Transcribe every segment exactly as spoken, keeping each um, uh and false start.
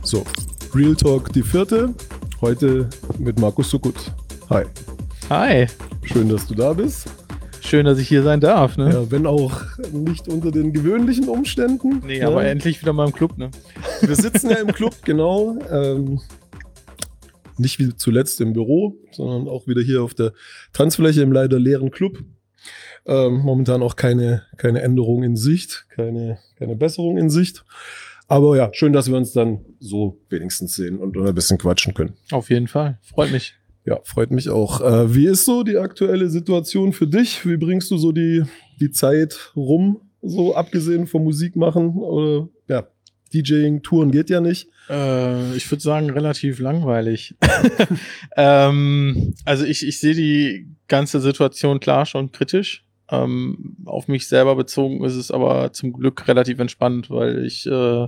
So, Real Talk, die vierte. Heute mit Markus Suckut. Hi. Hi. Schön, dass du da bist. Schön, dass ich hier sein darf. Ne? Ja, wenn auch nicht unter den gewöhnlichen Umständen. Nee, ja. aber endlich wieder mal im Club. Ne? Wir sitzen ja im Club, genau. Ähm, nicht wie zuletzt im Büro, sondern auch wieder hier auf der Tanzfläche im leider leeren Club. Ähm, momentan auch keine, keine Änderung in Sicht, keine, keine Besserung in Sicht. Aber ja, schön, dass wir uns dann so wenigstens sehen und ein bisschen quatschen können. Auf jeden Fall, freut mich. Ja, freut mich auch. Äh, wie ist so die aktuelle Situation für dich? Wie bringst du so die, die Zeit rum, so abgesehen vom Musikmachen? Oder ja, DJing, Touren geht ja nicht. Äh, ich würde sagen, relativ langweilig. ähm, also ich, ich sehe die ganze Situation klar schon kritisch. Ähm, auf mich selber bezogen ist es aber zum Glück relativ entspannt, weil ich äh,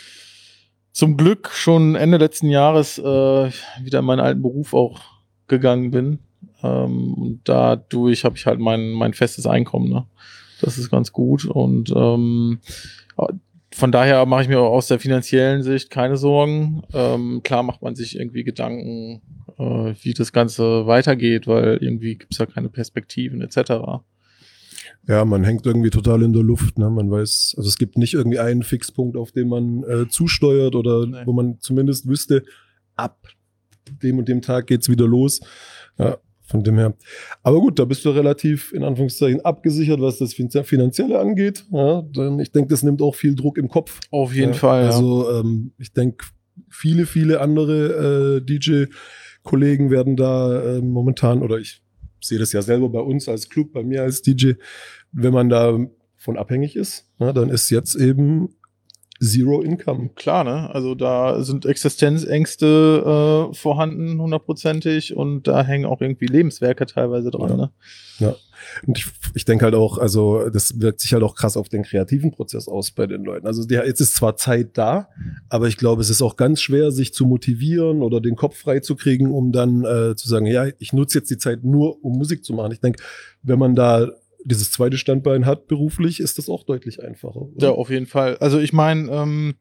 zum Glück schon Ende letzten Jahres äh, wieder in meinen alten Beruf auch gegangen bin. Ähm, und dadurch habe ich halt mein, mein festes Einkommen. Ne? Das ist ganz gut. Und ähm, von daher mache ich mir auch aus der finanziellen Sicht keine Sorgen. Ähm, klar macht man sich irgendwie Gedanken, äh, wie das Ganze weitergeht, weil irgendwie gibt es ja keine Perspektiven et cetera. Ja, man hängt irgendwie total in der Luft. Ne? Man weiß, also es gibt nicht irgendwie einen Fixpunkt, auf den man äh, zusteuert oder nee. wo man zumindest wüsste, ab dem und dem Tag geht's wieder los. Ja, von dem her. Aber gut, da bist du relativ in Anführungszeichen abgesichert, was das Finanzielle angeht. Ja, denn ich denke, das nimmt auch viel Druck im Kopf. Auf jeden ja, Fall. Also ja. ähm, ich denke, viele, viele andere äh, D J-Kollegen werden da äh, momentan, oder ich sehe das ja selber bei uns als Club, bei mir als D J, wenn man da von abhängig ist, ja, dann ist jetzt eben Zero Income. Klar, ne? Also da sind Existenzängste äh, vorhanden, hundertprozentig, und da hängen auch irgendwie Lebenswerke teilweise dran, ja. ne? Ja. Und ich, ich denke halt auch, also das wirkt sich halt auch krass auf den kreativen Prozess aus bei den Leuten. Also der, jetzt ist zwar Zeit da, aber ich glaube, es ist auch ganz schwer, sich zu motivieren oder den Kopf frei zu kriegen, um dann äh, zu sagen, ja, ich nutze jetzt die Zeit nur, um Musik zu machen. Ich denke, wenn man da dieses zweite Standbein hat beruflich, ist das auch deutlich einfacher. Oder? Ja, auf jeden Fall. Also ich meine, ähm,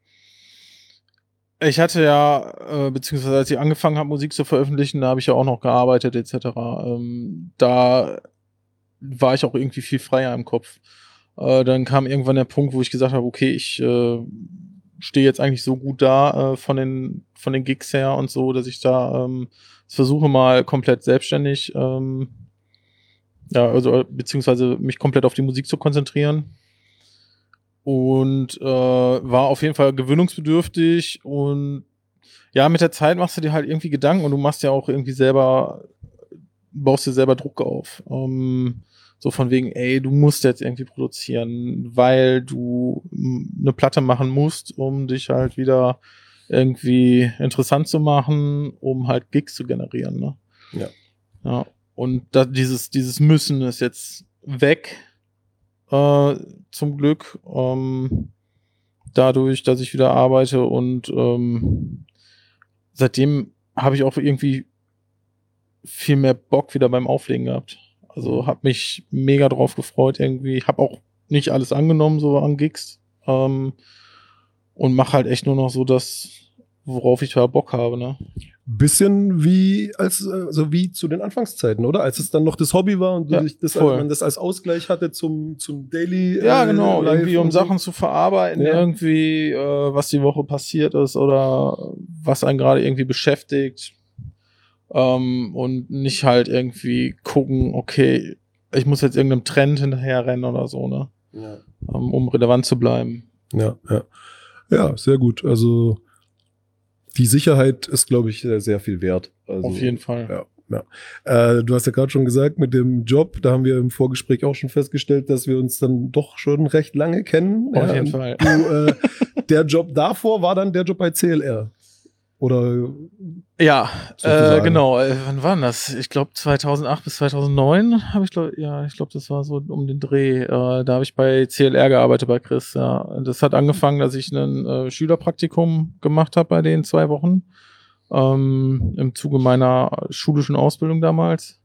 ich hatte ja, äh, beziehungsweise als ich angefangen habe, Musik zu veröffentlichen, da habe ich ja auch noch gearbeitet et cetera. Ähm, da war ich auch irgendwie viel freier im Kopf. Äh, dann kam irgendwann der Punkt, wo ich gesagt habe, okay, ich äh, stehe jetzt eigentlich so gut da äh, von den von den Gigs her und so, dass ich da ähm, versuche mal komplett selbstständig ähm, ja, also beziehungsweise mich komplett auf die Musik zu konzentrieren. Und äh, war auf jeden Fall gewöhnungsbedürftig. Und ja, mit der Zeit machst du dir halt irgendwie Gedanken und du machst ja auch irgendwie selber, baust dir selber Druck auf. Ähm, so von wegen, ey, du musst jetzt irgendwie produzieren, weil du eine Platte machen musst, um dich halt wieder irgendwie interessant zu machen, um halt Gigs zu generieren. Ne? Ja. Ja. Und da, dieses, dieses Müssen ist jetzt weg, äh, zum Glück, ähm, dadurch, dass ich wieder arbeite, und ähm, seitdem habe ich auch irgendwie viel mehr Bock wieder beim Auflegen gehabt. Also habe mich mega drauf gefreut irgendwie. Habe auch nicht alles angenommen, so an Gigs, ähm, und mache halt echt nur noch so das, worauf ich da Bock habe, ne? Bisschen wie als also wie zu den Anfangszeiten, oder? Als es dann noch das Hobby war und ja, du das, als man das als Ausgleich hatte zum zum Daily. Ja, genau, äh, irgendwie um so. Sachen zu verarbeiten, ja. irgendwie äh, was die Woche passiert ist oder was einen gerade irgendwie beschäftigt, ähm, und nicht halt irgendwie gucken, okay, ich muss jetzt irgendeinem Trend hinterher rennen oder so, ne? Ja. Ähm, um relevant zu bleiben. Ja, ja, ja, sehr gut. Also die Sicherheit ist, glaube ich, sehr, sehr viel wert. Also, auf jeden Fall. Ja, ja. Äh, du hast ja gerade schon gesagt, mit dem Job, da haben wir im Vorgespräch auch schon festgestellt, dass wir uns dann doch schon recht lange kennen. Auf ja, jeden Fall. Du, äh, der Job davor war dann der Job bei C L R. Oder? Ja, äh, genau. Äh, wann war das? Ich glaube zweitausendacht bis zweitausendneun habe ich, glaub, ja, ich glaube, das war so um den Dreh. Äh, da habe ich bei C L R gearbeitet, bei Chris. Ja. Das hat angefangen, dass ich ein äh, Schülerpraktikum gemacht habe bei den zwei Wochen. Ähm, im Zuge meiner schulischen Ausbildung damals.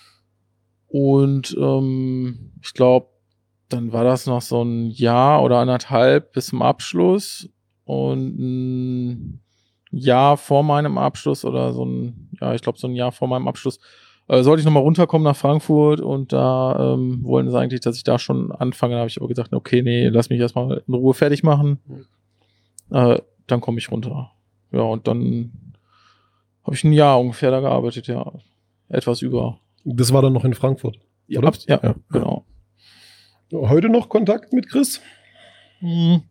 Und ähm, ich glaube, dann war das noch so ein Jahr oder anderthalb bis zum Abschluss. Und mh, Jahr vor meinem Abschluss oder so ein, ja, ich glaube so ein Jahr vor meinem Abschluss, äh, sollte ich nochmal runterkommen nach Frankfurt und da ähm, wollten sie eigentlich, dass ich da schon anfange. Da habe ich aber gesagt, okay, nee, lass mich erstmal in Ruhe fertig machen. Äh, dann komme ich runter. Ja, und dann habe ich ein Jahr ungefähr da gearbeitet, ja. Etwas über. Das war dann noch in Frankfurt, Ja, oder? ab, ja, ja, genau. Heute noch Kontakt mit Chris? Mhm.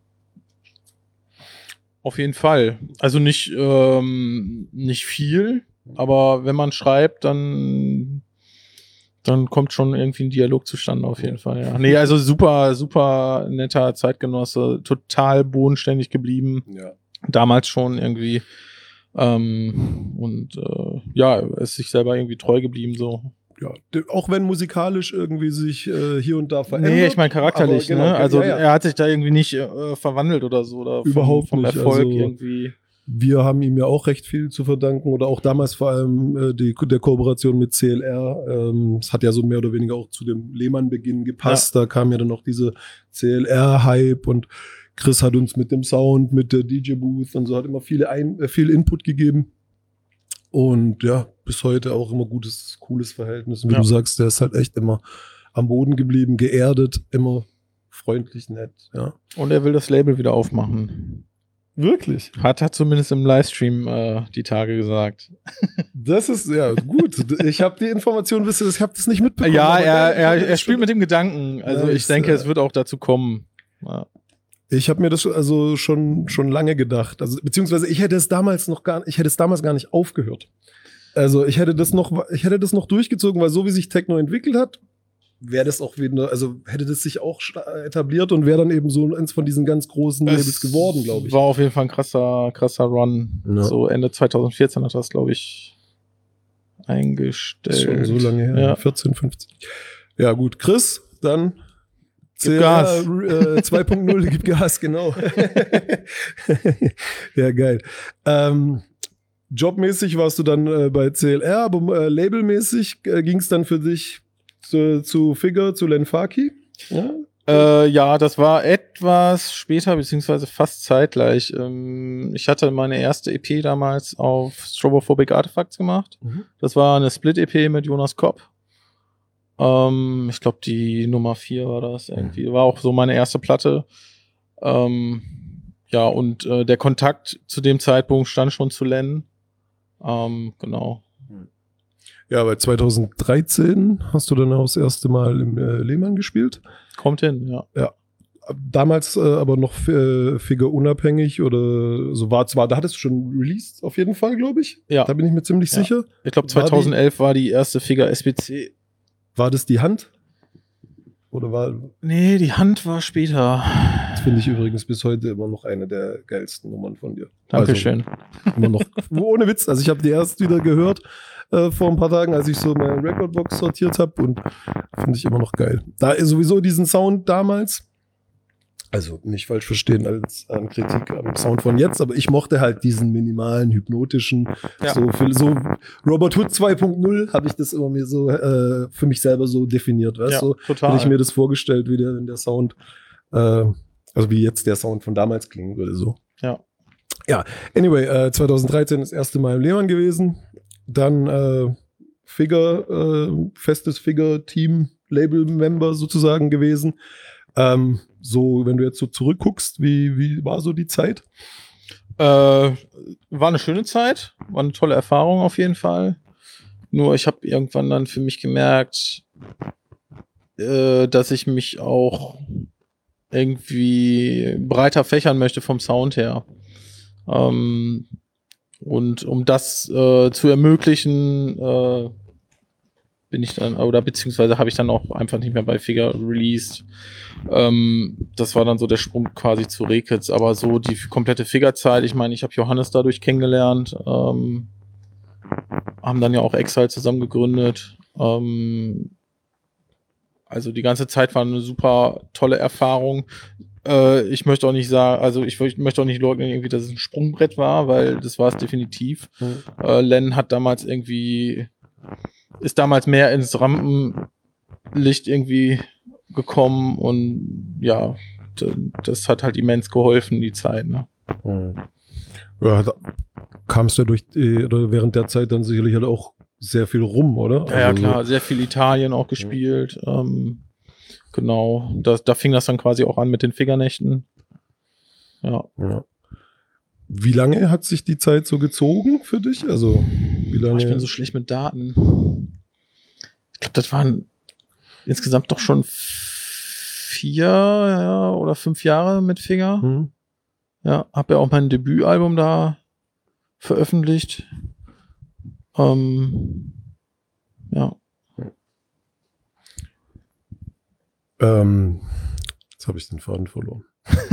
Auf jeden Fall. Also nicht, ähm, nicht viel, aber wenn man schreibt, dann, dann kommt schon irgendwie ein Dialog zustande, auf jeden Fall. Ja. Nee, also super, super netter Zeitgenosse, total bodenständig geblieben. Ja. Damals schon irgendwie. Ähm, und äh, ja, ist sich selber irgendwie treu geblieben, so. Ja, auch wenn musikalisch irgendwie sich äh, hier und da verändert. Nee, ich meine charakterlich, aber, genau, ne? Also ja, ja. er hat sich da irgendwie nicht äh, verwandelt oder so. Oder Überhaupt vom, vom nicht. Erfolg Also, irgendwie. Wir haben ihm ja auch recht viel zu verdanken oder auch damals vor allem äh, die, der Kooperation mit C L R. Ähm, es hat ja so mehr oder weniger auch zu dem Lehmann-Beginn gepasst. Ja. Da kam ja dann noch diese C L R-Hype und Chris hat uns mit dem Sound, mit der D J-Booth und so hat immer viele ein, äh, viel Input gegeben. Und ja, bis heute auch immer gutes, cooles Verhältnis. Und wie ja. du sagst, der ist halt echt immer am Boden geblieben, geerdet, immer freundlich, nett. Ja. Und er will das Label wieder aufmachen. Wirklich? Hat er zumindest im Livestream äh, die Tage gesagt. Das ist, ja, gut. Ich habe die Information, wisst ihr, ich habe das nicht mitbekommen. Ja, er, er, er spielt mit dem Gedanken. Also nice. Ich denke, es wird auch dazu kommen. Ja. Ich habe mir das also schon, schon lange gedacht. Also, beziehungsweise ich hätte es damals noch gar, ich hätte es damals gar nicht aufgehört. Also ich hätte das noch, ich hätte das noch durchgezogen, weil so wie sich Techno entwickelt hat, wäre das auch wieder, also hätte das sich auch etabliert und wäre dann eben so eins von diesen ganz großen es Labels geworden, glaube ich. War auf jeden Fall ein krasser, krasser Run. Ja. So Ende zwanzig vierzehn hat das, glaube ich, eingestellt. Schon so lange her, ja. vierzehn, fünfzehn. Ja gut, Chris, dann Gib Gas. Äh, zwei Punkt null, gib Gas, genau. Ja, geil. Ähm, jobmäßig warst du dann äh, bei C L R, aber äh, labelmäßig äh, ging es dann für dich zu, zu Figure, zu Len Faki? Ja? Äh, ja, das war etwas später, beziehungsweise fast zeitgleich. Ähm, ich hatte meine erste E P damals auf Strobophobic Artifacts gemacht. Mhm. Das war eine Split-E P mit Jonas Kopp. Ähm, ich glaube, die Nummer vier war das irgendwie. War auch so meine erste Platte. Ähm, ja, und äh, der Kontakt zu dem Zeitpunkt stand schon zu Len. Ähm, genau. Ja, aber zwanzig dreizehn hast du dann auch das erste Mal im äh, Lehmann gespielt. Kommt hin, ja. Ja. Damals äh, aber noch äh, Figure unabhängig oder so war zwar, da hattest du schon released auf jeden Fall, glaube ich. Ja. Da bin ich mir ziemlich ja. sicher. Ich glaube zwanzig elf war die, war die erste Figure S B C. War das die Hand? Oder war. Nee, die Hand war später. Das finde ich übrigens bis heute immer noch eine der geilsten Nummern von dir. Dankeschön. Also, immer noch. Ohne Witz. Also ich habe die erst wieder gehört äh, vor ein paar Tagen, als ich so meine Recordbox sortiert habe und finde ich immer noch geil. Da ist sowieso diesen Sound damals. Also nicht falsch verstehen als an Kritik am Sound von jetzt, aber ich mochte halt diesen minimalen, hypnotischen, ja. so, für, so Robert Hood zwei Punkt null habe ich das immer mir so äh, für mich selber so definiert, weißt ja, so total. Hätte ich mir das vorgestellt, wie der, wenn der Sound, äh, also wie jetzt der Sound von damals klingen würde, so. Ja. Ja, anyway, äh, zwanzig dreizehn das erste Mal im Lehmann gewesen, dann äh, Figure, äh, festes Figure-Team, Label-Member sozusagen gewesen. Ähm, so, wenn du jetzt so zurückguckst, wie, wie war so die Zeit? Äh, war eine schöne Zeit, war eine tolle Erfahrung auf jeden Fall. Nur ich habe irgendwann dann für mich gemerkt, äh, dass ich mich auch irgendwie breiter fächern möchte vom Sound her. Ähm, und um das äh, zu ermöglichen, äh, bin ich dann, oder beziehungsweise habe ich dann auch einfach nicht mehr bei Figure released. Ähm, das war dann so der Sprung quasi zu Rekitz, aber so die komplette Figure-Zeit, ich meine, ich habe Johannes dadurch kennengelernt, ähm, haben dann ja auch Exile zusammen gegründet. Ähm, also die ganze Zeit war eine super tolle Erfahrung. Äh, ich möchte auch nicht sagen, also ich, ich möchte auch nicht leugnen, irgendwie, dass es ein Sprungbrett war, weil das war es definitiv. Mhm. Äh, Len hat damals irgendwie ist damals mehr ins Rampenlicht irgendwie gekommen und ja, das hat halt immens geholfen, die Zeit. Ne? Ja, kamst du ja durch die, oder während der Zeit dann sicherlich halt auch sehr viel rum, oder? Ja, ja also klar, sehr viel Italien auch gespielt. Ja. Ähm, genau, da, da fing das dann quasi auch an mit den Fingernächten. Ja. ja. Wie lange hat sich die Zeit so gezogen für dich? Also, wie lange? Boah, ich bin so schlecht mit Daten. Ich glaube, das waren insgesamt doch schon vier ja, oder fünf Jahre mit Finger. Hm. Ja, habe ja auch mein Debütalbum da veröffentlicht. Ähm, ja. Ähm, jetzt habe ich den Faden verloren.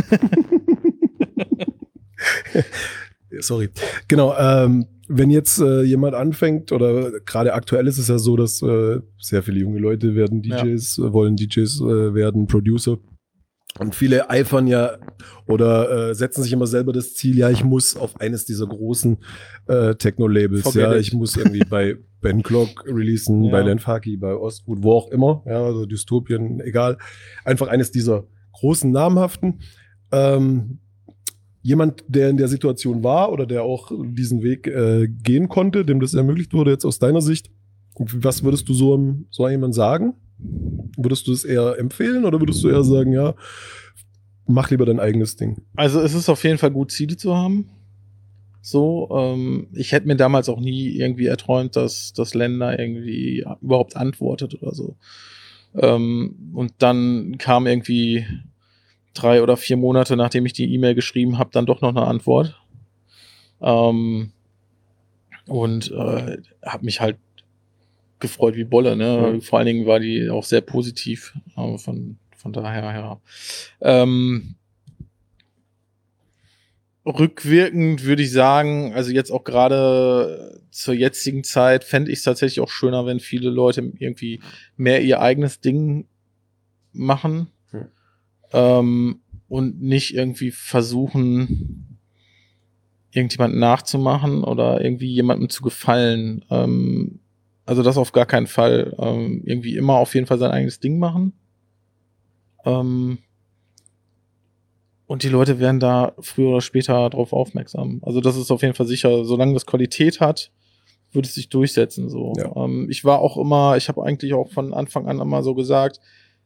Sorry. Genau, ähm, wenn jetzt äh, jemand anfängt, oder gerade aktuell ist es ja so, dass äh, sehr viele junge Leute werden D Js, ja. äh, wollen D Js äh, werden, Producer. Und viele eifern ja oder äh, setzen sich immer selber das Ziel, ja, ich muss auf eines dieser großen äh, Techno-Labels, ja, it. ich muss irgendwie bei Ben Clock releasen, ja. bei Lenfaki, bei Ostgut, wo auch immer, ja, also Dystopien, egal. Einfach eines dieser großen, namhaften. Ähm, jemand, der in der Situation war oder der auch diesen Weg äh, gehen konnte, dem das ermöglicht wurde, jetzt aus deiner Sicht, was würdest du so, so jemand sagen? Würdest du es eher empfehlen oder würdest du eher sagen, ja, mach lieber dein eigenes Ding? Also es ist auf jeden Fall gut, Ziele zu haben. So, ähm, ich hätte mir damals auch nie irgendwie erträumt, dass das Länder irgendwie überhaupt antwortet oder so. Ähm, und dann kam irgendwie drei oder vier Monate, nachdem ich die E-Mail geschrieben habe, dann doch noch eine Antwort. Ähm, und äh, habe mich halt gefreut wie Bolle, ne? Mhm. Vor allen Dingen war die auch sehr positiv. Äh, von, von daher, ja. Ähm, rückwirkend würde ich sagen, also jetzt auch gerade zur jetzigen Zeit fände ich es tatsächlich auch schöner, wenn viele Leute irgendwie mehr ihr eigenes Ding machen. Mhm. Ähm, und nicht irgendwie versuchen, irgendjemanden nachzumachen oder irgendwie jemandem zu gefallen. Ähm, also das auf gar keinen Fall. Ähm, irgendwie immer auf jeden Fall sein eigenes Ding machen. Ähm, und die Leute werden da früher oder später drauf aufmerksam. Also das ist auf jeden Fall sicher. Solange das Qualität hat, wird es sich durchsetzen. So. Ja. Ähm, ich war auch immer, ich habe eigentlich auch von Anfang an immer so gesagt,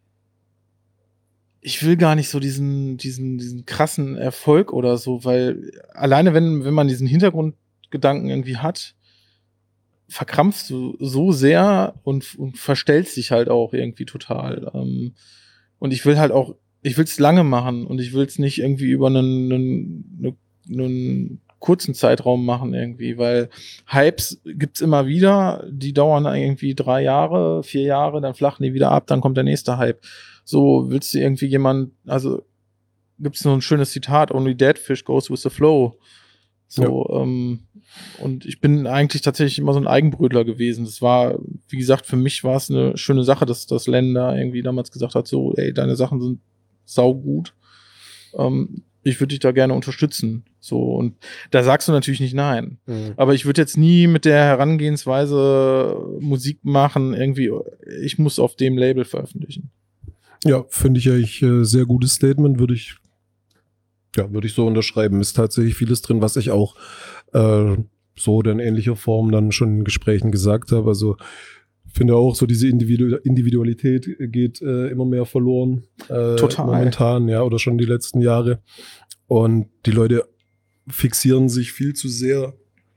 ich will gar nicht so diesen, diesen, diesen krassen Erfolg oder so, weil alleine wenn, wenn man diesen Hintergrundgedanken irgendwie hat, verkrampfst du so sehr und, und verstellst dich halt auch irgendwie total. Ähm, und ich will halt auch, ich will es lange machen und ich will es nicht irgendwie über einen, einen, einen kurzen Zeitraum machen irgendwie, weil Hypes gibt's immer wieder, die dauern irgendwie drei Jahre, vier Jahre, dann flachen die wieder ab, dann kommt der nächste Hype. So willst du irgendwie jemand, also gibt's so ein schönes Zitat, only dead fish goes with the flow. So, ja. ähm, und ich bin eigentlich tatsächlich immer so ein Eigenbrötler gewesen. Das war, wie gesagt, für mich war es eine schöne Sache, dass das Länder irgendwie damals gesagt hat, so, ey, deine Sachen sind saugut. Ähm, ich würde dich da gerne unterstützen. So, und da sagst du natürlich nicht nein. Mhm. Aber ich würde jetzt nie mit der Herangehensweise Musik machen, irgendwie, ich muss auf dem Label veröffentlichen. Ja, finde ich eigentlich äh, sehr gutes Statement, würde ich, ja, würde ich so unterschreiben. Ist tatsächlich vieles drin, was ich auch äh, so oder in ähnlicher Form dann schon in Gesprächen gesagt habe. Also finde auch so diese Individu- Individualität geht äh, immer mehr verloren. Äh, Total. Momentan, ja, oder schon die letzten Jahre. Und die Leute fixieren sich viel zu sehr.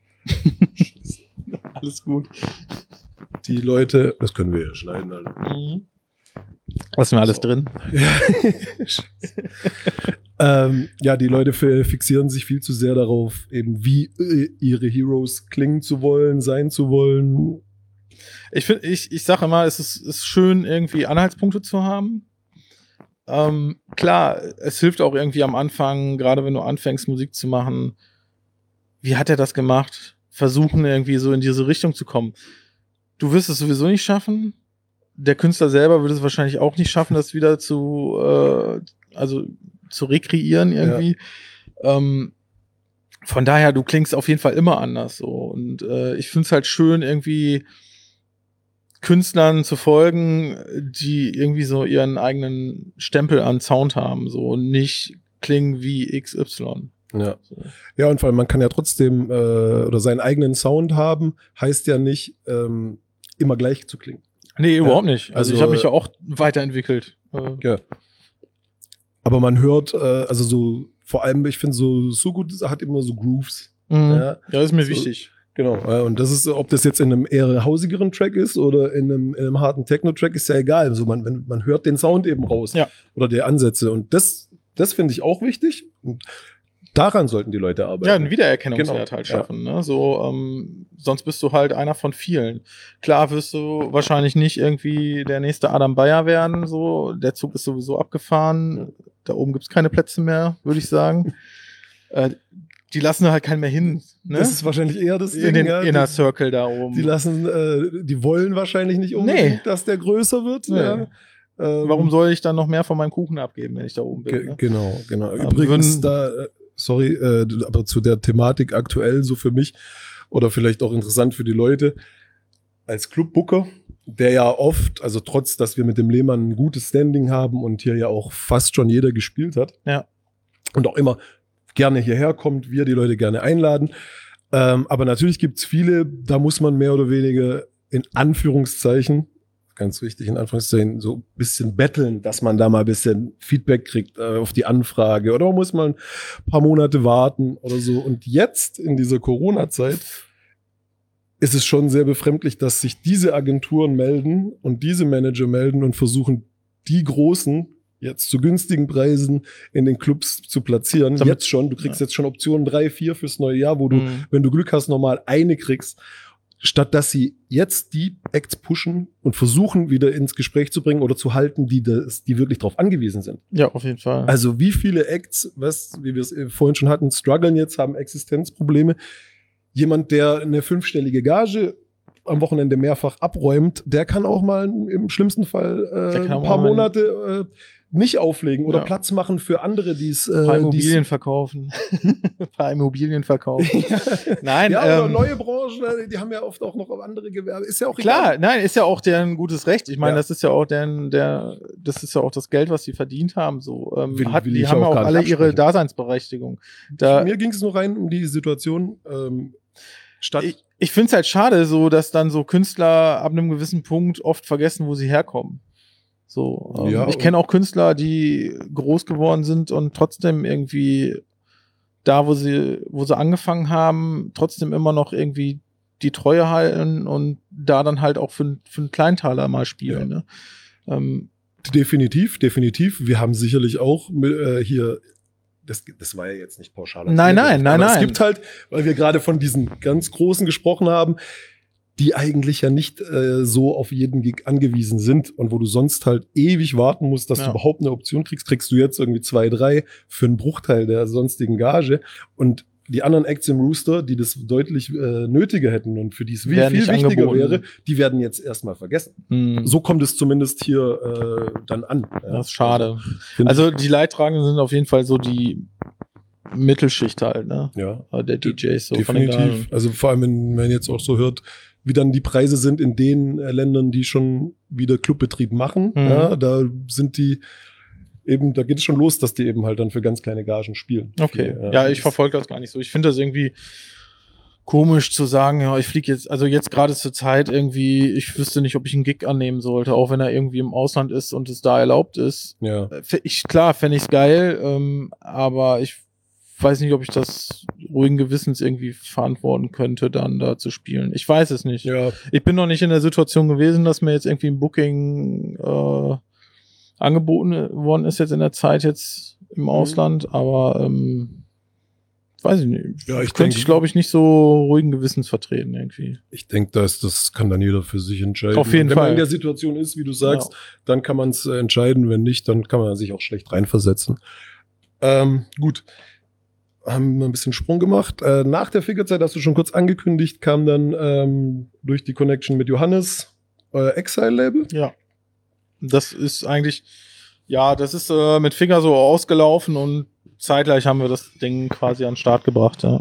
Alles gut. Die Leute, das können wir ja schneiden, Alter. Mhm. Was ist mir alles so drin? Ja. ähm, ja, die Leute fixieren sich viel zu sehr darauf, eben wie äh, ihre Heroes klingen zu wollen, sein zu wollen. Ich finde, ich, ich sage immer, es ist, ist schön, irgendwie Anhaltspunkte zu haben. Ähm, klar, es hilft auch irgendwie am Anfang, gerade wenn du anfängst, Musik zu machen. Wie hat er das gemacht? Versuchen irgendwie so in diese Richtung zu kommen. Du wirst es sowieso nicht schaffen. Der Künstler selber würde es wahrscheinlich auch nicht schaffen, das wieder zu, äh, also zu rekreieren irgendwie. Ja. Ähm, von daher, du klingst auf jeden Fall immer anders so. Und äh, ich finde es halt schön, irgendwie Künstlern zu folgen, die irgendwie so ihren eigenen Stempel an Sound haben, so und nicht klingen wie X Y. Ja. So. Ja, und vor allem, man kann ja trotzdem äh, oder seinen eigenen Sound haben, heißt ja nicht, ähm, immer gleich zu klingen. Nee, überhaupt ja. nicht. Also, also ich habe mich ja auch weiterentwickelt. Ja. Aber man hört, äh, also so, vor allem, ich finde, so, so gut hat immer so Grooves. Mhm. Ja. ja, das ist mir so, wichtig. Genau. Ja, und das ist, ob das jetzt in einem eher hausigeren Track ist oder in einem, in einem harten Techno-Track, ist ja egal. Also man, wenn, man hört den Sound eben raus. Ja. Oder die Ansätze. Und das, das finde ich auch wichtig. Und daran sollten die Leute arbeiten. Ja, einen Wiedererkennungswert genau. halt schaffen. Ja. Ne? So, ähm, sonst bist du halt einer von vielen. Klar wirst du wahrscheinlich nicht irgendwie der nächste Adam Beyer werden. So, der Zug ist sowieso abgefahren. Da oben gibt's keine Plätze mehr, würde ich sagen. äh, die lassen halt keinen mehr hin. Ne? Das ist wahrscheinlich eher das Ding. In den ja, Inner die, Circle da oben. Die lassen, äh, die wollen wahrscheinlich nicht unbedingt, nee. dass der größer wird. Nee. Ja. Ähm, Warum soll ich dann noch mehr von meinem Kuchen abgeben, wenn ich da oben bin? Ge- ne? Genau, genau. Übrigens, da, sorry, äh, aber zu der Thematik aktuell so für mich oder vielleicht auch interessant für die Leute, als Clubbooker, der ja oft, also trotz, dass wir mit dem Lehmann ein gutes Standing haben und hier ja auch fast schon jeder gespielt hat. Ja. Und auch immer gerne hierher kommt, wir die Leute gerne einladen. Ähm, aber natürlich gibt's viele, da muss man mehr oder weniger in Anführungszeichen, ganz wichtig in Anführungszeichen, so ein bisschen betteln, dass man da mal ein bisschen Feedback kriegt äh, auf die Anfrage. Oder man muss mal ein paar Monate warten oder so. Und jetzt in dieser Corona-Zeit ist es schon sehr befremdlich, dass sich diese Agenturen melden und diese Manager melden und versuchen, die Großen jetzt zu günstigen Preisen in den Clubs zu platzieren. Damit, jetzt schon. Du kriegst ja. jetzt schon Optionen drei, vier fürs neue Jahr, wo du, mhm. wenn du Glück hast, normal eine kriegst. Statt dass sie jetzt die Acts pushen und versuchen, wieder ins Gespräch zu bringen oder zu halten, die, das, die wirklich darauf angewiesen sind. Ja, auf jeden Fall. Also wie viele Acts, was, wie wir es vorhin schon hatten, strugglen jetzt, haben Existenzprobleme. Jemand, der eine fünfstellige Gage am Wochenende mehrfach abräumt, der kann auch mal im schlimmsten Fall äh, ein paar Monate äh, nicht auflegen oder ja. Platz machen für andere, die es... Äh, ein paar Immobilien verkaufen. ein paar Immobilien verkaufen. ja. Nein, ja, oder ähm, neue Branchen, die haben ja oft auch noch andere Gewerbe. Ist ja auch klar, egal. Nein, ist ja auch deren gutes Recht. Ich meine, ja. das ist ja auch deren, der, das ist ja auch das Geld, was sie verdient haben. So, ähm, will, hat, will die haben ja auch, auch alle ihre Daseinsberechtigung. Da, mir ging es nur rein um die Situation, ähm, statt... Ich, ich finde es halt schade, so, dass dann so Künstler ab einem gewissen Punkt oft vergessen, wo sie herkommen. So, ähm, ja, ich kenne auch Künstler, die groß geworden sind und trotzdem irgendwie da, wo sie, wo sie angefangen haben, trotzdem immer noch irgendwie die Treue halten und da dann halt auch für, für einen Kleintaler mal spielen. Ja. Ne? Ähm, definitiv, definitiv. Wir haben sicherlich auch äh, hier Das, das war ja jetzt nicht pauschal. Nein, nein, nein, nein. Es gibt halt, weil wir gerade von diesen ganz Großen gesprochen haben, die eigentlich ja nicht äh, so auf jeden Gig angewiesen sind und wo du sonst halt ewig warten musst, dass ja. du überhaupt eine Option kriegst, kriegst du jetzt irgendwie zwei, drei für einen Bruchteil der sonstigen Gage. Und die anderen Acts im Rooster, die das deutlich äh, nötiger hätten und für die es viel, viel wichtiger angeboten. wäre, die werden jetzt erstmal vergessen. Mhm. So kommt es zumindest hier äh, dann an. Ja. Das ist schade. Also die Leidtragenden sind auf jeden Fall so die Mittelschicht halt, ne? Ja. Der D Js. So definitiv. Also vor allem, wenn man jetzt auch so hört, wie dann die Preise sind in den äh, Ländern, die schon wieder Clubbetrieb machen. Mhm. Ja, da sind die eben, da geht es schon los, dass die eben halt dann für ganz kleine Gagen spielen. Okay. Für, äh, ja, ich verfolge das gar nicht so. Ich finde das irgendwie komisch zu sagen, ja, ich fliege jetzt, also jetzt gerade zur Zeit irgendwie, ich wüsste nicht, ob ich einen Gig annehmen sollte, auch wenn er irgendwie im Ausland ist und es da erlaubt ist. Ja. Ich, klar, fände ich es geil, ähm, aber ich weiß nicht, ob ich das ruhigen Gewissens irgendwie verantworten könnte, dann da zu spielen. Ich weiß es nicht. Ja. Ich bin noch nicht in der Situation gewesen, dass mir jetzt irgendwie ein Booking äh, angeboten worden ist jetzt in der Zeit jetzt im Ausland, aber ähm, weiß ich nicht. Ja, ich könnte denk, ich, glaube ich, nicht so ruhigen Gewissens vertreten irgendwie. Ich denke, das, das kann dann jeder für sich entscheiden. Auf jeden wenn Fall. Wenn man in der Situation ist, wie du sagst, ja. dann kann man es äh, entscheiden. Wenn nicht, dann kann man sich auch schlecht reinversetzen. Ähm, gut. Haben wir ein bisschen Sprung gemacht. Äh, nach der Figurzeit, hast du schon kurz angekündigt, kam dann ähm, durch die Connection mit Johannes euer Exile-Label. Ja. Das ist eigentlich, ja, das ist äh, mit Figure so ausgelaufen und zeitgleich haben wir das Ding quasi an den Start gebracht, ja.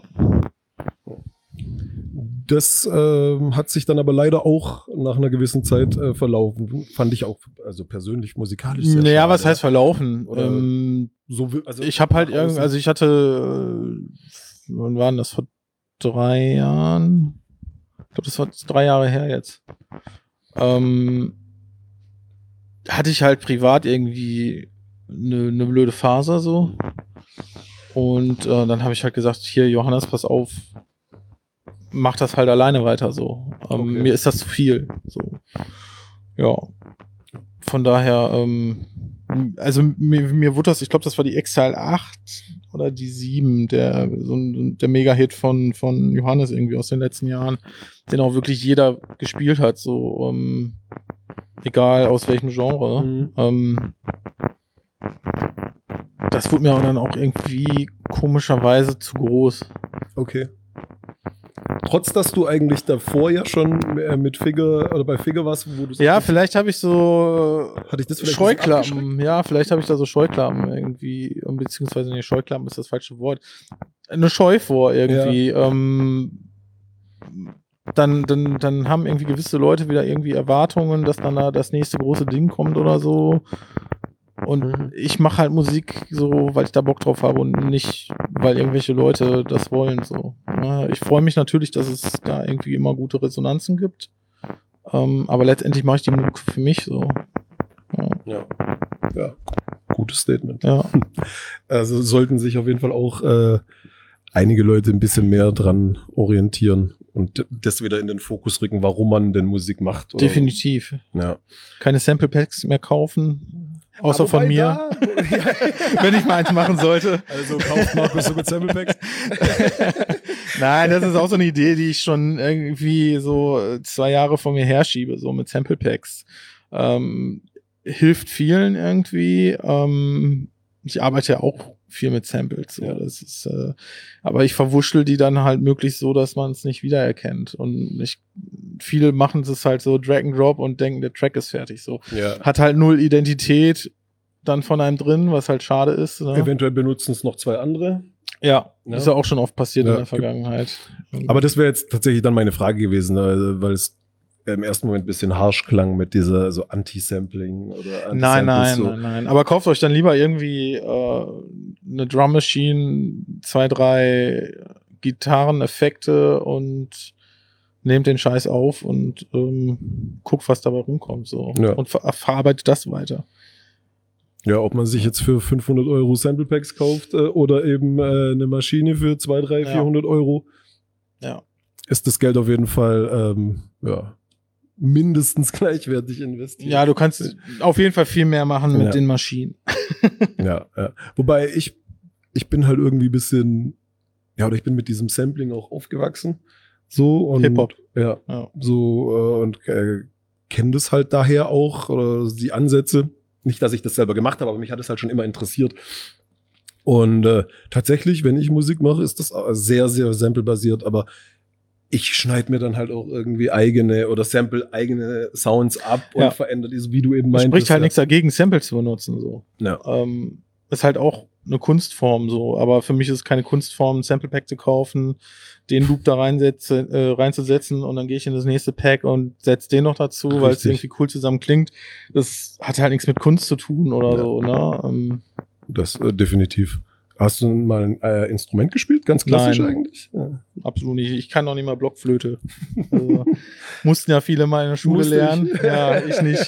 Das äh, hat sich dann aber leider auch nach einer gewissen Zeit äh, verlaufen. Fand ich auch, also persönlich musikalisch sehr Naja, schade. was heißt verlaufen? Ähm, so, also ich habe halt irgendwie, also ich hatte, äh, wann waren das, vor drei Jahren? Ich glaube, das war drei Jahre her jetzt. Ähm, hatte ich halt privat irgendwie eine ne blöde Phase so. Und äh, dann habe ich halt gesagt, hier, Johannes, pass auf, mach das halt alleine weiter so. Ähm, okay. Mir ist das zu viel. So. Ja. Von daher, ähm, also mir, mir wurde das, ich glaube, das war die Exile acht oder die sieben, der, so ein, der Mega-Hit von, von Johannes irgendwie aus den letzten Jahren, den auch wirklich jeder gespielt hat, so, ähm, egal aus welchem Genre. Mhm. Ähm, das wurde mir auch dann auch irgendwie komischerweise zu groß. Okay. Trotz, dass du eigentlich davor ja schon mit Figure oder bei Figure warst, wo du ja, vielleicht habe ich so hatte ich das vielleicht Scheuklappen. Ja, vielleicht habe ich da so Scheuklappen irgendwie, beziehungsweise nee, Scheuklappen ist das falsche Wort. Eine Scheu vor irgendwie. Ja. Ähm, dann, dann, dann haben irgendwie gewisse Leute wieder irgendwie Erwartungen, dass dann da das nächste große Ding kommt oder so. Und mhm. ich mache halt Musik so, weil ich da Bock drauf habe und nicht, weil irgendwelche Leute das wollen. So. Ja, ich freue mich natürlich, dass es da irgendwie immer gute Resonanzen gibt. Ähm, aber letztendlich mache ich die Musik für mich so. Ja. Ja. Ja. Gutes Statement. Ja. Also sollten sich auf jeden Fall auch äh, einige Leute ein bisschen mehr dran orientieren und das wieder in den Fokus rücken, warum man denn Musik macht. Oder? Definitiv. Ja. Keine Sample Packs mehr kaufen. Außer von mir. Da, wenn ich mal eins machen sollte. Also kauft Markus so mit Sample Packs. Nein, das ist auch so eine Idee, die ich schon irgendwie so zwei Jahre von mir herschiebe, so mit Sample Packs. Ähm, hilft vielen irgendwie. Ähm, ich arbeite ja auch viel mit Samples. So. Ja. Das ist, äh, aber ich verwuschel die dann halt möglichst so, dass man es nicht wiedererkennt. Und ich, viele machen es halt so Drag and Drop und denken, der Track ist fertig. So. Ja. Hat halt null Identität dann von einem drin, was halt schade ist. Ne? Eventuell benutzen es noch zwei andere. Ja, ja, ist ja auch schon oft passiert ja. in der Vergangenheit. Aber das wäre jetzt tatsächlich dann meine Frage gewesen, weil es im ersten Moment ein bisschen harsh klang mit dieser so Anti-Sampling oder Anti-Samples. Nein, nein, so. nein, nein. Aber kauft euch dann lieber irgendwie äh, eine Drum Machine, zwei, drei Gitarreneffekte und nehmt den Scheiß auf und ähm, guckt, was dabei rumkommt. So. Ja. Und ver verarbeitet das weiter. Ja, ob man sich jetzt für fünfhundert Euro Sample Packs kauft äh, oder eben äh, eine Maschine für zweihundert, dreihundert, ja. vierhundert Euro, ja. ist das Geld auf jeden Fall ähm, ja, mindestens gleichwertig investiert. Ja, du kannst auf jeden Fall viel mehr machen mit ja. den Maschinen. ja, ja. Wobei ich, ich bin halt irgendwie ein bisschen, ja, oder ich bin mit diesem Sampling auch aufgewachsen. So und Hip-Hop. Ja, ja. So äh, und äh, kenne das halt daher auch, oder die Ansätze. Nicht, dass ich das selber gemacht habe, aber mich hat es halt schon immer interessiert. Und äh, tatsächlich, wenn ich Musik mache, ist das sehr, sehr samplebasiert, aber ich schneide mir dann halt auch irgendwie eigene oder sample eigene Sounds ab und ja. verändere diese, wie du eben meintest. Spricht halt ja. nichts dagegen, Samples zu benutzen. So. Ja. Ähm, ist halt auch eine Kunstform so, aber für mich ist es keine Kunstform, ein Sample Pack zu kaufen, den Loop da reinsetze, äh, reinzusetzen und dann gehe ich in das nächste Pack und setze den noch dazu, weil es irgendwie cool zusammen klingt. Das hat halt nichts mit Kunst zu tun oder ja. so, ne? Ähm, das äh, definitiv. Hast du mal ein äh, Instrument gespielt? Ganz klassisch Nein, eigentlich? Ja. Absolut nicht. Ich kann noch nicht mal Blockflöte. Also, mussten ja viele mal in der Schule Musste lernen. Ich. Ja, ich nicht.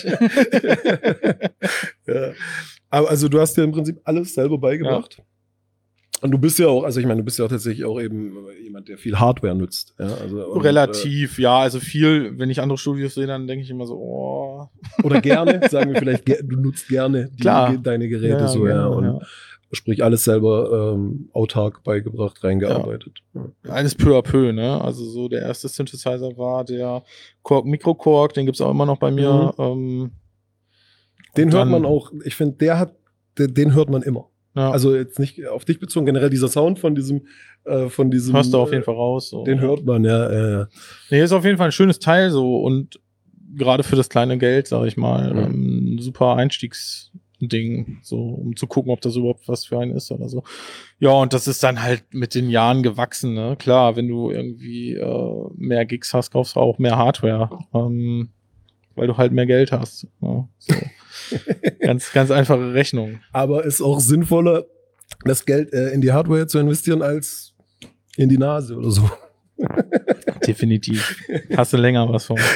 ja. Aber also du hast dir im Prinzip alles selber beigebracht. Ja. Und du bist ja auch, also ich meine, du bist ja auch tatsächlich auch eben jemand, der viel Hardware nutzt. Ja, also, und, Relativ, äh, ja, also viel, wenn ich andere Studios sehe, dann denke ich immer so, oh. Oder gerne, sagen wir vielleicht, du nutzt gerne die, Klar. deine Geräte ja, so, gerne, ja. Und ja. sprich, alles selber ähm, autark beigebracht, reingearbeitet. Ja. Ja. Alles peu à peu, ne? Also so der erste Synthesizer war der Korg Micro Korg, den gibt's auch immer noch bei mir. Mhm. Ähm, den hört man auch, ich finde, der hat, den, den hört man immer. Ja. Also jetzt nicht auf dich bezogen, generell dieser Sound von diesem, äh, von diesem. Hörst du auf jeden Fall raus. So. Den hört man, ja, ja, ja. Nee, ist auf jeden Fall ein schönes Teil so und gerade für das kleine Geld, sag ich mal, mhm. ähm, super Einstiegsding, so, um zu gucken, ob das überhaupt was für einen ist oder so. Ja, und das ist dann halt mit den Jahren gewachsen, ne? Klar, wenn du irgendwie äh, mehr Gigs hast, kaufst du auch mehr Hardware, ähm, weil du halt mehr Geld hast. Ja, so. ganz, ganz einfache Rechnung. Aber ist auch sinnvoller, das Geld äh, in die Hardware zu investieren, als in die Nase oder so. Definitiv. Hast du länger was von.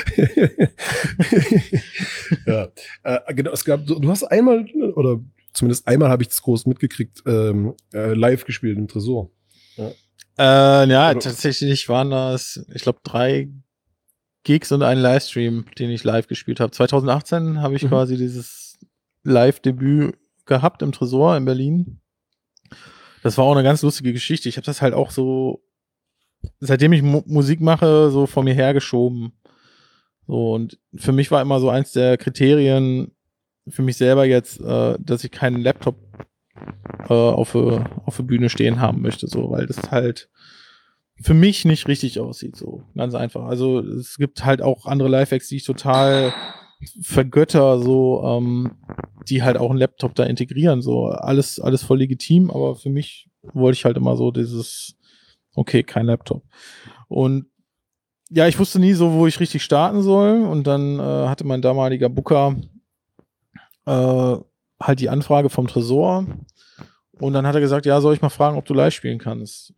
Ja, äh, genau, es gab, du hast einmal, oder zumindest einmal habe ich das groß mitgekriegt, ähm, äh, live gespielt im Tresor. Ja, äh, ja oder? Tatsächlich waren das, ich glaube, drei Gigs und ein Livestream, den ich live gespielt habe. zwanzig achtzehn habe ich mhm. quasi dieses Live-Debüt gehabt im Tresor in Berlin. Das war auch eine ganz lustige Geschichte. Ich habe das halt auch so, seitdem ich Mu- Musik mache, so vor mir hergeschoben. So, und für mich war immer so eins der Kriterien für mich selber jetzt, äh, dass ich keinen Laptop äh, auf der auf der Bühne stehen haben möchte, so, weil das halt für mich nicht richtig aussieht, so ganz einfach. Also es gibt halt auch andere Live-Acts, die ich total vergötter, so, ähm, die halt auch einen Laptop da integrieren, so alles alles voll legitim, aber für mich wollte ich halt immer so dieses, okay, kein Laptop. Und ja, ich wusste nie so, wo ich richtig starten soll, und dann äh, hatte mein damaliger Booker äh, halt die Anfrage vom Tresor, und dann hat er gesagt, ja, soll ich mal fragen, ob du live spielen kannst.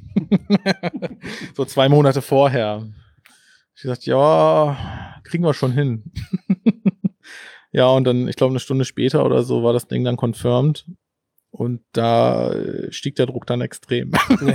So zwei Monate vorher. Ich gesagt, ja, kriegen wir schon hin. Ja, und dann, ich glaube, eine Stunde später oder so war das Ding dann confirmed. Und da stieg der Druck dann extrem.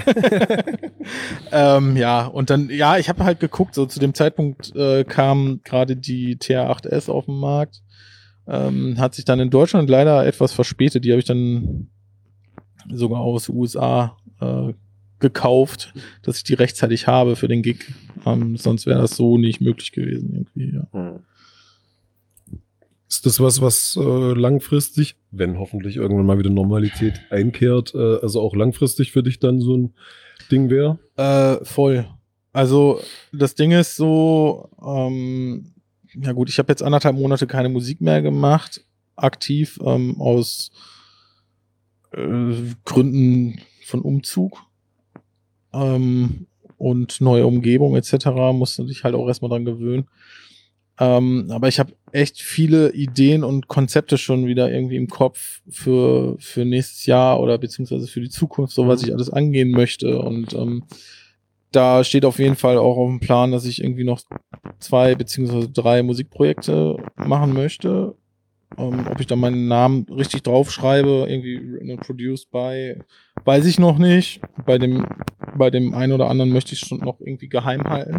ähm, ja, und dann, ja, ich habe halt geguckt, so zu dem Zeitpunkt äh, kam gerade die T R acht S auf den Markt. Ähm, hat sich dann in Deutschland leider etwas verspätet. Die habe ich dann sogar aus U S A äh, gekauft, dass ich die rechtzeitig habe für den Gig. Ähm, sonst wäre das so nicht möglich gewesen irgendwie, ja. Hm. Ist das was, was äh, langfristig, wenn hoffentlich irgendwann mal wieder Normalität einkehrt, äh, also auch langfristig für dich dann so ein Ding wäre? Äh, voll. Also das Ding ist so, ähm, ja gut, ich habe jetzt anderthalb Monate keine Musik mehr gemacht, aktiv, ähm, aus äh, Gründen von Umzug ähm, und neue Umgebung et cetera. Musste dich halt auch erstmal dran gewöhnen. Ähm, aber ich habe echt viele Ideen und Konzepte schon wieder irgendwie im Kopf für, für nächstes Jahr oder beziehungsweise für die Zukunft, so was ich alles angehen möchte. Und ähm, da steht auf jeden Fall auch auf dem Plan, dass ich irgendwie noch zwei beziehungsweise drei Musikprojekte machen möchte. Ähm, ob ich da meinen Namen richtig draufschreibe, irgendwie ne, produced by, weiß ich noch nicht. Bei dem, bei dem einen oder anderen möchte ich es schon noch irgendwie geheim halten.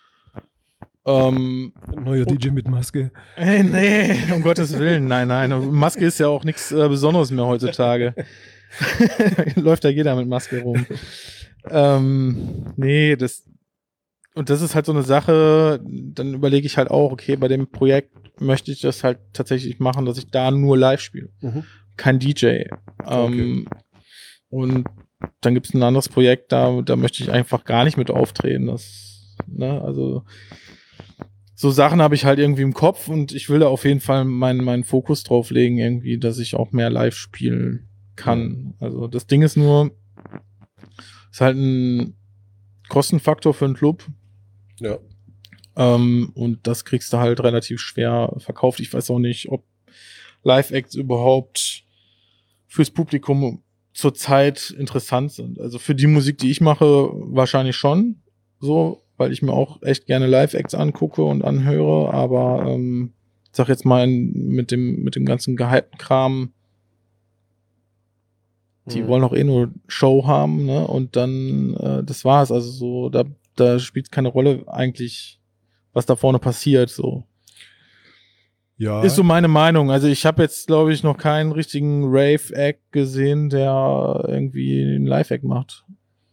Ähm, Neuer D J mit Maske. Ey, nee, um Gottes Willen, nein, nein. Maske ist ja auch nichts äh, Besonderes mehr heutzutage. Läuft ja jeder mit Maske rum. Ähm, nee, das, und das ist halt so eine Sache, dann überlege ich halt auch, okay, bei dem Projekt möchte ich das halt tatsächlich machen, dass ich da nur live spiele. Mhm. Kein D J. Ähm, okay. Und dann gibt es ein anderes Projekt, da, da möchte ich einfach gar nicht mit auftreten. Das, ne, also so Sachen habe ich halt irgendwie im Kopf, und ich will da auf jeden Fall meinen meinen Fokus drauf legen, irgendwie, dass ich auch mehr live spielen kann. Ja. Also das Ding ist nur, ist halt ein Kostenfaktor für einen Club. Ja. Ähm, und das kriegst du halt relativ schwer verkauft. Ich weiß auch nicht, ob Live-Acts überhaupt fürs Publikum zurzeit interessant sind. Also für die Musik, die ich mache, wahrscheinlich schon so, weil ich mir auch echt gerne Live-Acts angucke und anhöre, aber ähm, sag jetzt mal, mit dem mit dem ganzen gehypten Kram, die mhm. wollen auch eh nur Show haben, ne? Und dann, äh, das war's. Also so, da, da spielt keine Rolle eigentlich, was da vorne passiert, so. Ja. Ist so meine Meinung. Also ich habe jetzt, glaube ich, noch keinen richtigen Rave-Act gesehen, der irgendwie einen Live-Act macht.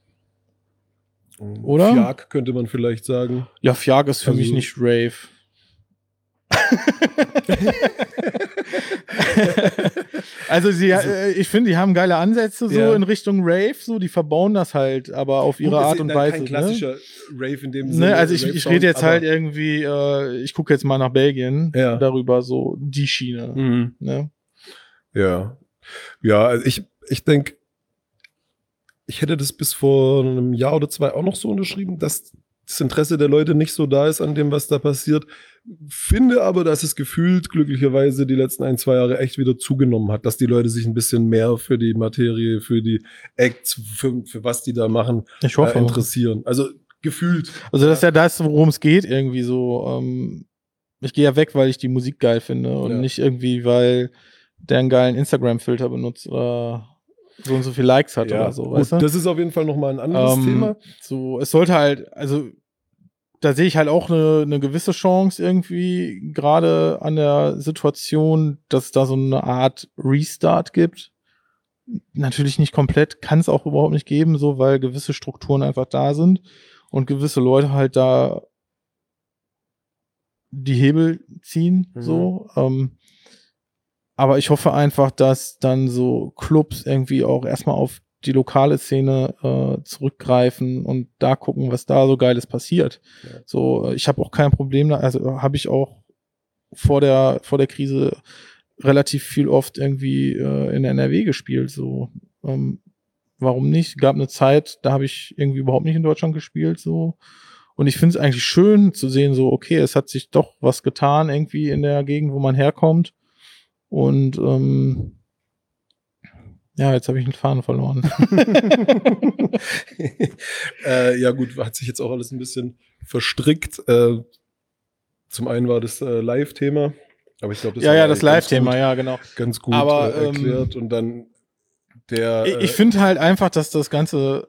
Oder? Fjag könnte man vielleicht sagen. Ja, Fjag ist für also mich nicht Rave. Also sie, also, äh, ich finde, die haben geile Ansätze so ja. in Richtung Rave, so die verbauen das halt, aber auf ihre Gut, Art und Weise. Kein klassischer ne? Rave in dem Sinne. Ne, also ich, ich rede jetzt halt irgendwie, äh, ich gucke jetzt mal nach Belgien ja. darüber, so die Schiene. Mhm. Ne? Ja, ja, also ich, ich denke, ich hätte das bis vor einem Jahr oder zwei auch noch so unterschrieben, dass das Interesse der Leute nicht so da ist an dem, was da passiert. Finde aber, dass es gefühlt glücklicherweise die letzten ein, zwei Jahre echt wieder zugenommen hat, dass die Leute sich ein bisschen mehr für die Materie, für die Acts, für, für was die da machen, ich hoffe, äh, interessieren. Also gefühlt. Also das ist ja das, worum es geht irgendwie so. Ähm, ich gehe ja weg, weil ich die Musik geil finde und ja. nicht irgendwie, weil der einen geilen Instagram-Filter benutzt oder so und so viel Likes hat ja, oder so, gut, weißt du? Das ist auf jeden Fall nochmal ein anderes ähm, Thema. So, es sollte halt, also da sehe ich halt auch eine, eine gewisse Chance irgendwie, gerade an der Situation, dass es da so eine Art Restart gibt. Natürlich nicht komplett, kann es auch überhaupt nicht geben, so, weil gewisse Strukturen einfach da sind und gewisse Leute halt da die Hebel ziehen, mhm. so. Ähm, aber ich hoffe einfach, dass dann so Clubs irgendwie auch erstmal auf die lokale Szene äh, zurückgreifen und da gucken, was da so Geiles passiert. Ja. So, ich habe auch kein Problem, da, also habe ich auch vor der vor der Krise relativ viel oft irgendwie äh, in N R W gespielt. So, ähm, warum nicht? Gab eine Zeit, da habe ich irgendwie überhaupt nicht in Deutschland gespielt. So, und ich finde es eigentlich schön zu sehen, so okay, es hat sich doch was getan irgendwie in der Gegend, wo man herkommt. Und ähm, ja, jetzt habe ich den Faden verloren. äh, ja gut, hat sich jetzt auch alles ein bisschen verstrickt. Äh, zum einen war das äh, Live-Thema, aber ich glaube, das ja, war ja, das Live-Thema, gut, ja, genau. Ganz gut aber, äh, erklärt. Ähm, und dann der. Ich, äh, ich finde halt einfach, dass das Ganze,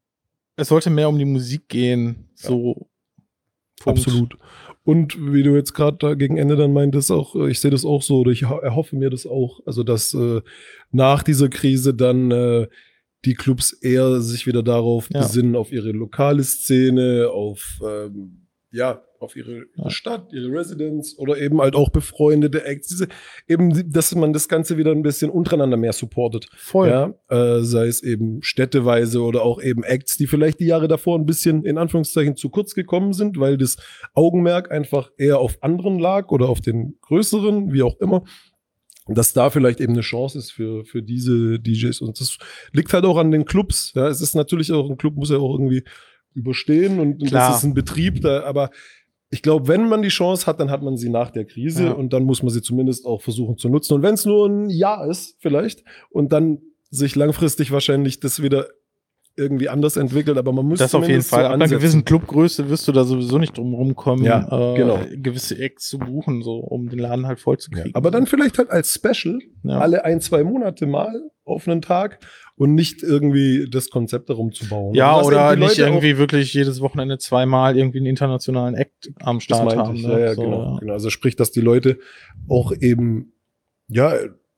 es sollte mehr um die Musik gehen. So. Ja, absolut. Und wie du jetzt gerade da gegen Ende dann meintest, auch, ich sehe das auch so, oder ich erhoffe mir das auch, also dass äh, nach dieser Krise dann äh, die Clubs eher sich wieder darauf ja. besinnen, auf ihre lokale Szene, auf ähm, ja, auf ihre ja. Stadt, ihre Residence oder eben halt auch befreundete Acts, diese, eben, dass man das Ganze wieder ein bisschen untereinander mehr supportet. Voll. Ja, äh, sei es eben städteweise oder auch eben Acts, die vielleicht die Jahre davor ein bisschen in Anführungszeichen zu kurz gekommen sind, weil das Augenmerk einfach eher auf anderen lag oder auf den größeren, wie auch immer. Dass da vielleicht eben eine Chance ist für, für diese D Js. Und das liegt halt auch an den Clubs. Ja, es ist natürlich auch, ein Club muss ja auch irgendwie überstehen und, und das ist ein Betrieb da, aber ich glaube, wenn man die Chance hat, dann hat man sie nach der Krise ja. und dann muss man sie zumindest auch versuchen zu nutzen. Und wenn es nur ein Jahr ist, vielleicht, und dann sich langfristig wahrscheinlich das wieder irgendwie anders entwickelt, aber man muss das auf jeden Fall. So ab einer gewissen Clubgröße wirst du da sowieso nicht drum rumkommen, ja, äh, genau. gewisse Acts zu buchen, so um den Laden halt voll zu kriegen. Ja, aber dann vielleicht halt als Special ja. alle ein, zwei Monate mal auf einen Tag und nicht irgendwie das Konzept darum zu bauen. Ja, oder nicht irgendwie wirklich jedes Wochenende zweimal irgendwie einen internationalen Act am Start haben. Ich, ne? ja, ja, so, genau, ja. genau. Also sprich, dass die Leute auch eben, ja,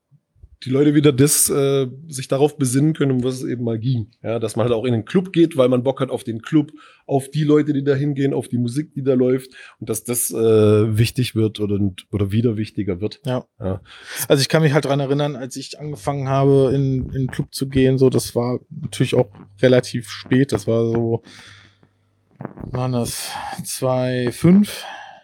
die Leute wieder das äh, sich darauf besinnen können, um was es eben mal ging. Ja, dass man halt auch in den Club geht, weil man Bock hat auf den Club, auf die Leute, die da hingehen, auf die Musik, die da läuft und dass das äh, wichtig wird oder, oder wieder wichtiger wird. Ja. ja. Also ich kann mich halt dran erinnern, als ich angefangen habe, in, in den Club zu gehen, so, das war natürlich auch relativ spät, das war so, waren das zweitausendfünf?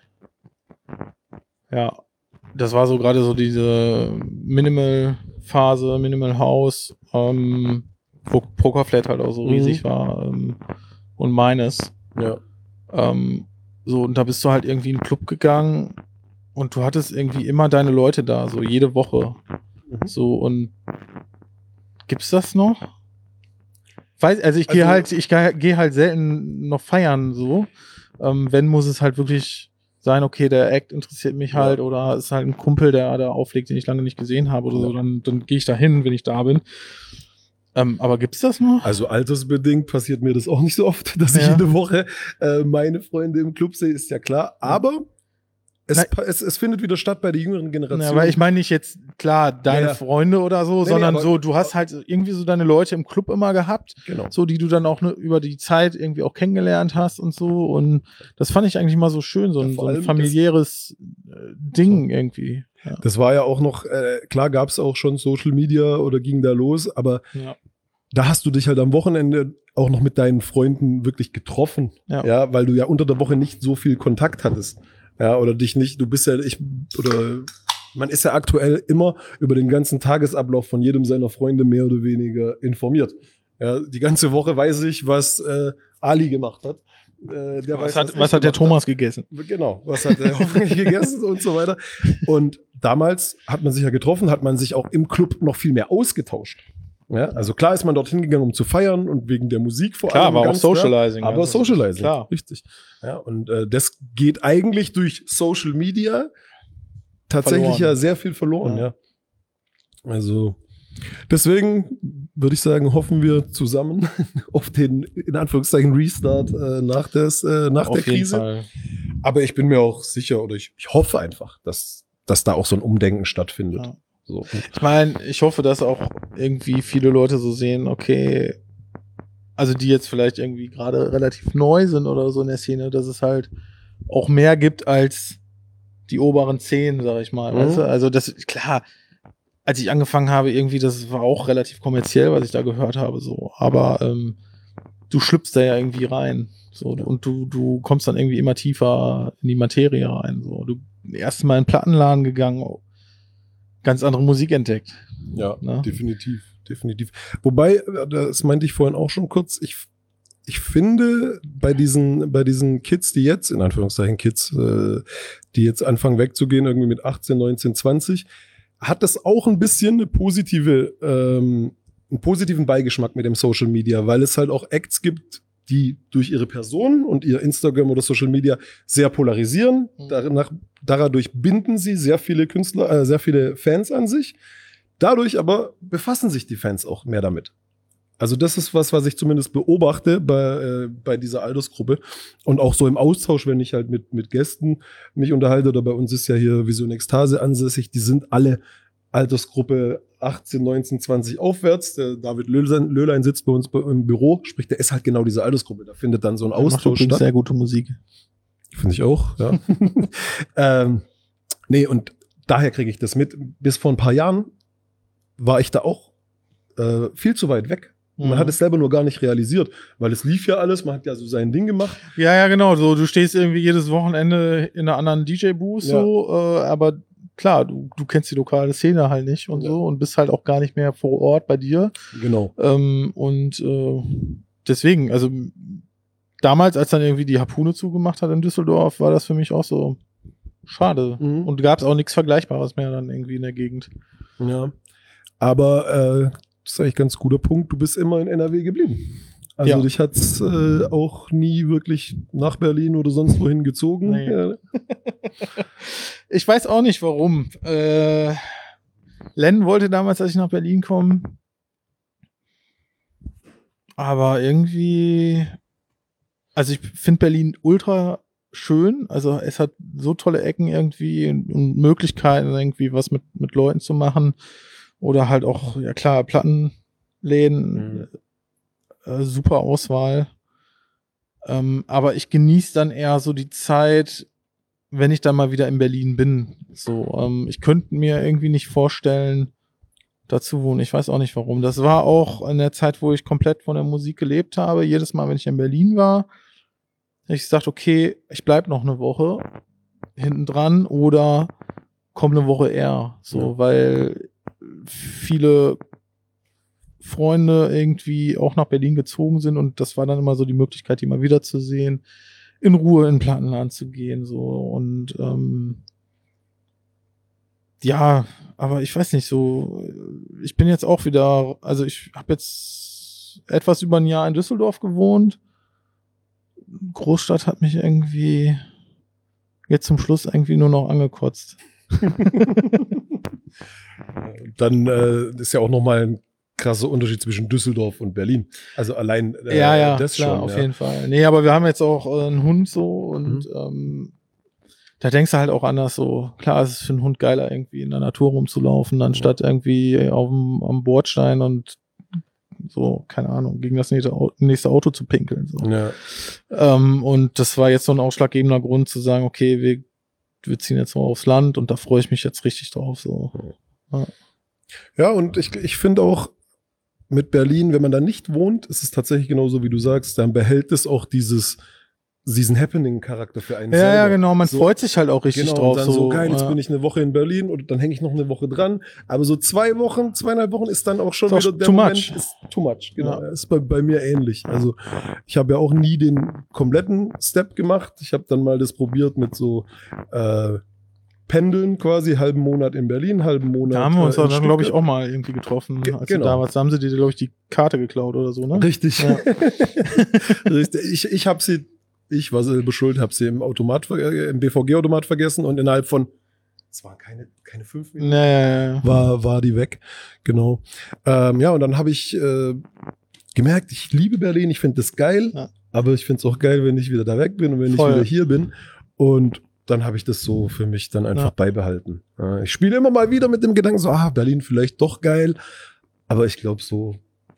Ja. Das war so gerade so diese Minimal-Phase, Minimal House, ähm, wo Pokerflat halt auch so mhm. riesig war ähm, und meines. Ja. Ähm, so, und da bist du halt irgendwie in den Club gegangen und du hattest irgendwie immer deine Leute da, so jede Woche. Mhm. So, und gibt's das noch? Weiß, also ich gehe also, halt, ich gehe halt selten noch feiern, so. Ähm, wenn, muss es halt wirklich sein, okay, der Act interessiert mich halt ja. oder ist halt ein Kumpel, der da auflegt, den ich lange nicht gesehen habe oder ja. so, dann, dann gehe ich da hin, wenn ich da bin. Ähm, aber gibt's das noch? Also altersbedingt passiert mir das auch nicht so oft, dass ja. ich jede Woche äh, meine Freunde im Club sehe, ist ja klar. Aber es, es, es findet wieder statt bei der jüngeren Generation. Ja, weil ich meine nicht jetzt, klar, deine ja. Freunde oder so, nee, sondern nee, so, du hast halt irgendwie so deine Leute im Club immer gehabt, genau. so, die du dann auch ne, über die Zeit irgendwie auch kennengelernt hast und so. Und das fand ich eigentlich mal so schön, so ein, ja, so ein familiäres das, Ding so. irgendwie. Ja. Das war ja auch noch, äh, klar gab es auch schon Social Media oder ging da los, aber ja. da hast du dich halt am Wochenende auch noch mit deinen Freunden wirklich getroffen, ja, ja weil du ja unter der Woche nicht so viel Kontakt hattest. Ja, oder dich nicht, du bist ja, ich, oder man ist ja aktuell immer über den ganzen Tagesablauf von jedem seiner Freunde mehr oder weniger informiert. Ja, die ganze Woche weiß ich, was äh, Ali gemacht hat. Äh, der was weiß, hat, was, was hat der Thomas hat. gegessen? Genau, was hat er hoffentlich gegessen und so weiter. Und damals hat man sich ja getroffen, hat man sich auch im Club noch viel mehr ausgetauscht. Ja, also klar ist man dorthin gegangen, um zu feiern und wegen der Musik vor klar, allem. Klar, war ganz, auch Socializing. Ja, aber also, Socializing, klar. Richtig. Ja, und äh, das geht eigentlich durch Social Media tatsächlich verloren. ja sehr viel verloren, ja. ja. Also deswegen würde ich sagen, hoffen wir zusammen auf den, in Anführungszeichen, Restart äh, nach, des, äh, nach der Krise. Fall. Aber ich bin mir auch sicher oder ich, ich hoffe einfach, dass, dass da auch so ein Umdenken stattfindet. Ja. So. Ich meine, ich hoffe, dass auch irgendwie viele Leute so sehen, okay, also die jetzt vielleicht irgendwie gerade relativ neu sind oder so in der Szene, dass es halt auch mehr gibt als die oberen zehn, sag ich mal. Mhm. Weißt du? Also das, klar, als ich angefangen habe, irgendwie, das war auch relativ kommerziell, was ich da gehört habe, so. Aber ähm, du schlüpfst da ja irgendwie rein. So, und du, du kommst dann irgendwie immer tiefer in die Materie rein. So. Du erst mal in den Plattenladen gegangen, ganz andere Musik entdeckt. Ja, ne? definitiv, definitiv. Wobei, das meinte ich vorhin auch schon kurz, ich, ich finde, bei diesen, bei diesen Kids, die jetzt, in Anführungszeichen Kids, äh, die jetzt anfangen wegzugehen, irgendwie mit achtzehn, neunzehn, zwanzig, hat das auch ein bisschen eine positive, ähm, einen positiven Beigeschmack mit dem Social Media, weil es halt auch Acts gibt, die durch ihre Person und ihr Instagram oder Social Media sehr polarisieren. Mhm. Danach, dadurch binden sie sehr viele Künstler, äh, sehr viele Fans an sich. Dadurch aber befassen sich die Fans auch mehr damit. Also das ist was, was ich zumindest beobachte bei, äh, bei dieser Altersgruppe. Und auch so im Austausch, wenn ich halt mit, mit Gästen mich unterhalte, oder bei uns ist ja hier Vision Ekstase ansässig, die sind alle Altersgruppe achtzehn, neunzehn, zwanzig aufwärts. Der David Löhlein, Löhlein sitzt bei uns im Büro, sprich, der ist halt genau diese Altersgruppe. Da findet dann so ein Austausch statt. Sehr gute Musik. Finde ich auch, ja. ähm, nee, und daher kriege ich das mit. Bis vor ein paar Jahren war ich da auch äh, viel zu weit weg. Man mhm. hat es selber nur gar nicht realisiert, weil es lief ja alles, man hat ja so sein Ding gemacht. Ja, ja, genau. So, du stehst irgendwie jedes Wochenende in einer anderen D J-Booth, ja. so, äh, aber klar, du, du kennst die lokale Szene halt nicht und ja. so und bist halt auch gar nicht mehr vor Ort bei dir. Genau. Ähm, und äh, deswegen, also damals, als dann irgendwie die Harpune zugemacht hat in Düsseldorf, war das für mich auch so schade. Mhm. Und gab es auch nichts Vergleichbares mehr dann irgendwie in der Gegend. Ja, aber äh, das ist eigentlich ein ganz guter Punkt. Du bist immer in N R W geblieben. Also ja. dich hat es äh, auch nie wirklich nach Berlin oder sonst wohin gezogen. Nee. Ja. Ich weiß auch nicht, warum. Äh, Len wollte damals, als ich nach Berlin komme. Aber irgendwie, also ich finde Berlin ultra schön. Also es hat so tolle Ecken irgendwie und Möglichkeiten, irgendwie was mit, mit Leuten zu machen. Oder halt auch, ja klar, Plattenläden. Mhm. Äh, super Auswahl. Ähm, aber ich genieße dann eher so die Zeit, wenn ich dann mal wieder in Berlin bin. So, ähm, ich könnte mir irgendwie nicht vorstellen, da zu wohnen. Ich weiß auch nicht warum. Das war auch in der Zeit, wo ich komplett von der Musik gelebt habe. Jedes Mal, wenn ich in Berlin war, habe ich gesagt, okay, ich bleib noch eine Woche hinten dran oder komm eine Woche eher. So, ja. Weil viele Freunde irgendwie auch nach Berlin gezogen sind und das war dann immer so die Möglichkeit, die mal wiederzusehen, in Ruhe in den Plattenladen zu gehen, so und ähm, ja, aber ich weiß nicht, so ich bin jetzt auch wieder, also ich habe jetzt etwas über ein Jahr in Düsseldorf gewohnt. Großstadt hat mich irgendwie jetzt zum Schluss irgendwie nur noch angekotzt. Dann äh, ist ja auch nochmal ein krasser Unterschied zwischen Düsseldorf und Berlin. Also allein äh, ja, ja, das klar, schon. auf ja. jeden Fall. Nee, aber wir haben jetzt auch äh, einen Hund so und mhm. ähm, da denkst du halt auch anders so. Klar, es ist für einen Hund geiler, irgendwie in der Natur rumzulaufen, anstatt mhm. irgendwie auf dem, am Bordstein und so, keine Ahnung, gegen das nächste Auto, nächste Auto zu pinkeln. So. Ja. Ähm, und das war jetzt so ein ausschlaggebender Grund zu sagen, okay, wir, wir ziehen jetzt mal aufs Land und da freue ich mich jetzt richtig drauf. So. Ja, ja und ich, ich finde auch, mit Berlin, wenn man da nicht wohnt, ist es tatsächlich genauso, wie du sagst, dann behält es auch dieses, diesen Happening-Charakter für einen Ja, selber. ja, genau, man so, freut sich halt auch richtig genau, drauf. Und dann so, so geil, jetzt ja. bin ich eine Woche in Berlin und dann hänge ich noch eine Woche dran. Aber so zwei Wochen, zweieinhalb Wochen ist dann auch schon ist wieder auch der too Moment, much. ist too much. Genau, Ja. ist bei, bei mir ähnlich. Also ich habe ja auch nie den kompletten Step gemacht. Ich habe dann mal das probiert mit so äh, Pendeln quasi, halben Monat in Berlin, halben Monat. Da haben wir uns äh, dann, glaube ich, auch mal irgendwie getroffen. Ge- als genau. du damals, da haben sie dir, glaube ich, die Karte geklaut oder so, ne? Richtig. Ja. Richtig. Ich, ich habe sie, ich war selber schuld, habe sie im Automat, ver- im B V G-Automat vergessen und innerhalb von, es waren keine, keine fünf Minuten, Nee. war, war die weg. Genau. Ähm, ja, und dann habe ich äh, gemerkt, ich liebe Berlin, ich finde das geil, Ja. aber ich finde es auch geil, wenn ich wieder da weg bin und wenn Voll. ich wieder hier bin. Und dann habe ich das so für mich dann einfach Ja. beibehalten. Äh, ich spiele immer mal wieder mit dem Gedanken so, ah, Berlin vielleicht doch geil. Aber ich glaube so,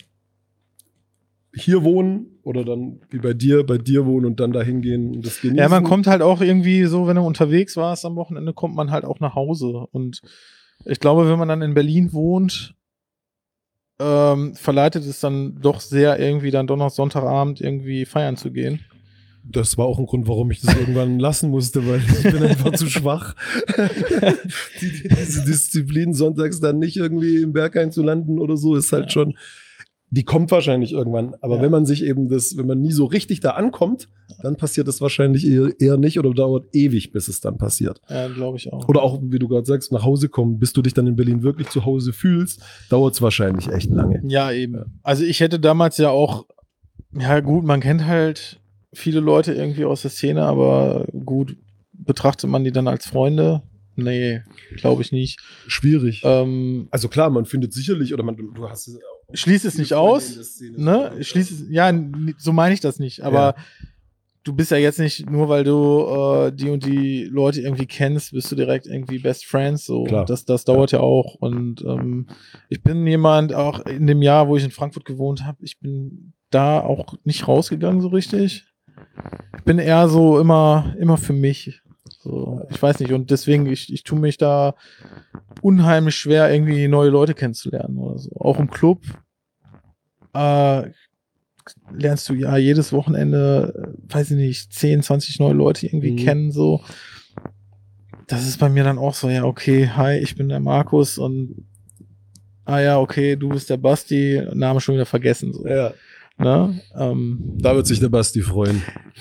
hier wohnen oder dann wie bei dir, bei dir wohnen und dann dahin gehen und das genießen. Ja, man kommt halt auch irgendwie so, wenn du unterwegs warst am Wochenende, kommt man halt auch nach Hause. Und ich glaube, wenn man dann in Berlin wohnt, ähm, verleitet es dann doch sehr, irgendwie dann doch noch Sonntagabend irgendwie feiern zu gehen. Das war auch ein Grund, warum ich das irgendwann lassen musste, weil ich bin einfach zu schwach. die, die, diese Disziplin, sonntags dann nicht irgendwie im Berg einzulanden oder so, ist halt Ja. schon, die kommt wahrscheinlich irgendwann. Aber Ja. wenn man sich eben das, wenn man nie so richtig da ankommt, dann passiert das wahrscheinlich eher, eher nicht oder dauert ewig, bis es dann passiert. Ja, glaube ich auch. Oder auch, wie du gerade sagst, nach Hause kommen, bis du dich dann in Berlin wirklich zu Hause fühlst, dauert es wahrscheinlich echt lange. Ja, eben. Also ich hätte damals ja auch, ja gut, man kennt halt viele Leute irgendwie aus der Szene, aber gut, betrachtet man die dann als Freunde? Nee, glaube ich nicht. Schwierig. Ähm, Also klar, man findet sicherlich, oder man, du hast es auch Schließ es nicht viele Freunde aus, in der Szene. ne? Schließ es, ja, n- so meine ich das nicht, aber Ja. du bist ja jetzt nicht, nur weil du äh, die und die Leute irgendwie kennst, bist du direkt irgendwie Best Friends, so. Klar. Das, das dauert ja, ja auch und ähm, ich bin jemand, auch in dem Jahr, wo ich in Frankfurt gewohnt habe, ich bin da auch nicht rausgegangen so richtig. Ich bin eher so immer, immer für mich. So, ich weiß nicht, und deswegen, ich, ich tue mich da unheimlich schwer, irgendwie neue Leute kennenzulernen oder so. Auch im Club äh, lernst du ja jedes Wochenende, äh, weiß ich nicht, zehn, zwanzig neue Leute irgendwie Mhm. kennen, so. Das ist bei mir dann auch so, ja, okay, hi, ich bin der Markus und ah ja, okay, du bist der Basti, Name schon wieder vergessen, so. Ja, Ne? Ähm, da wird sich der Basti freuen.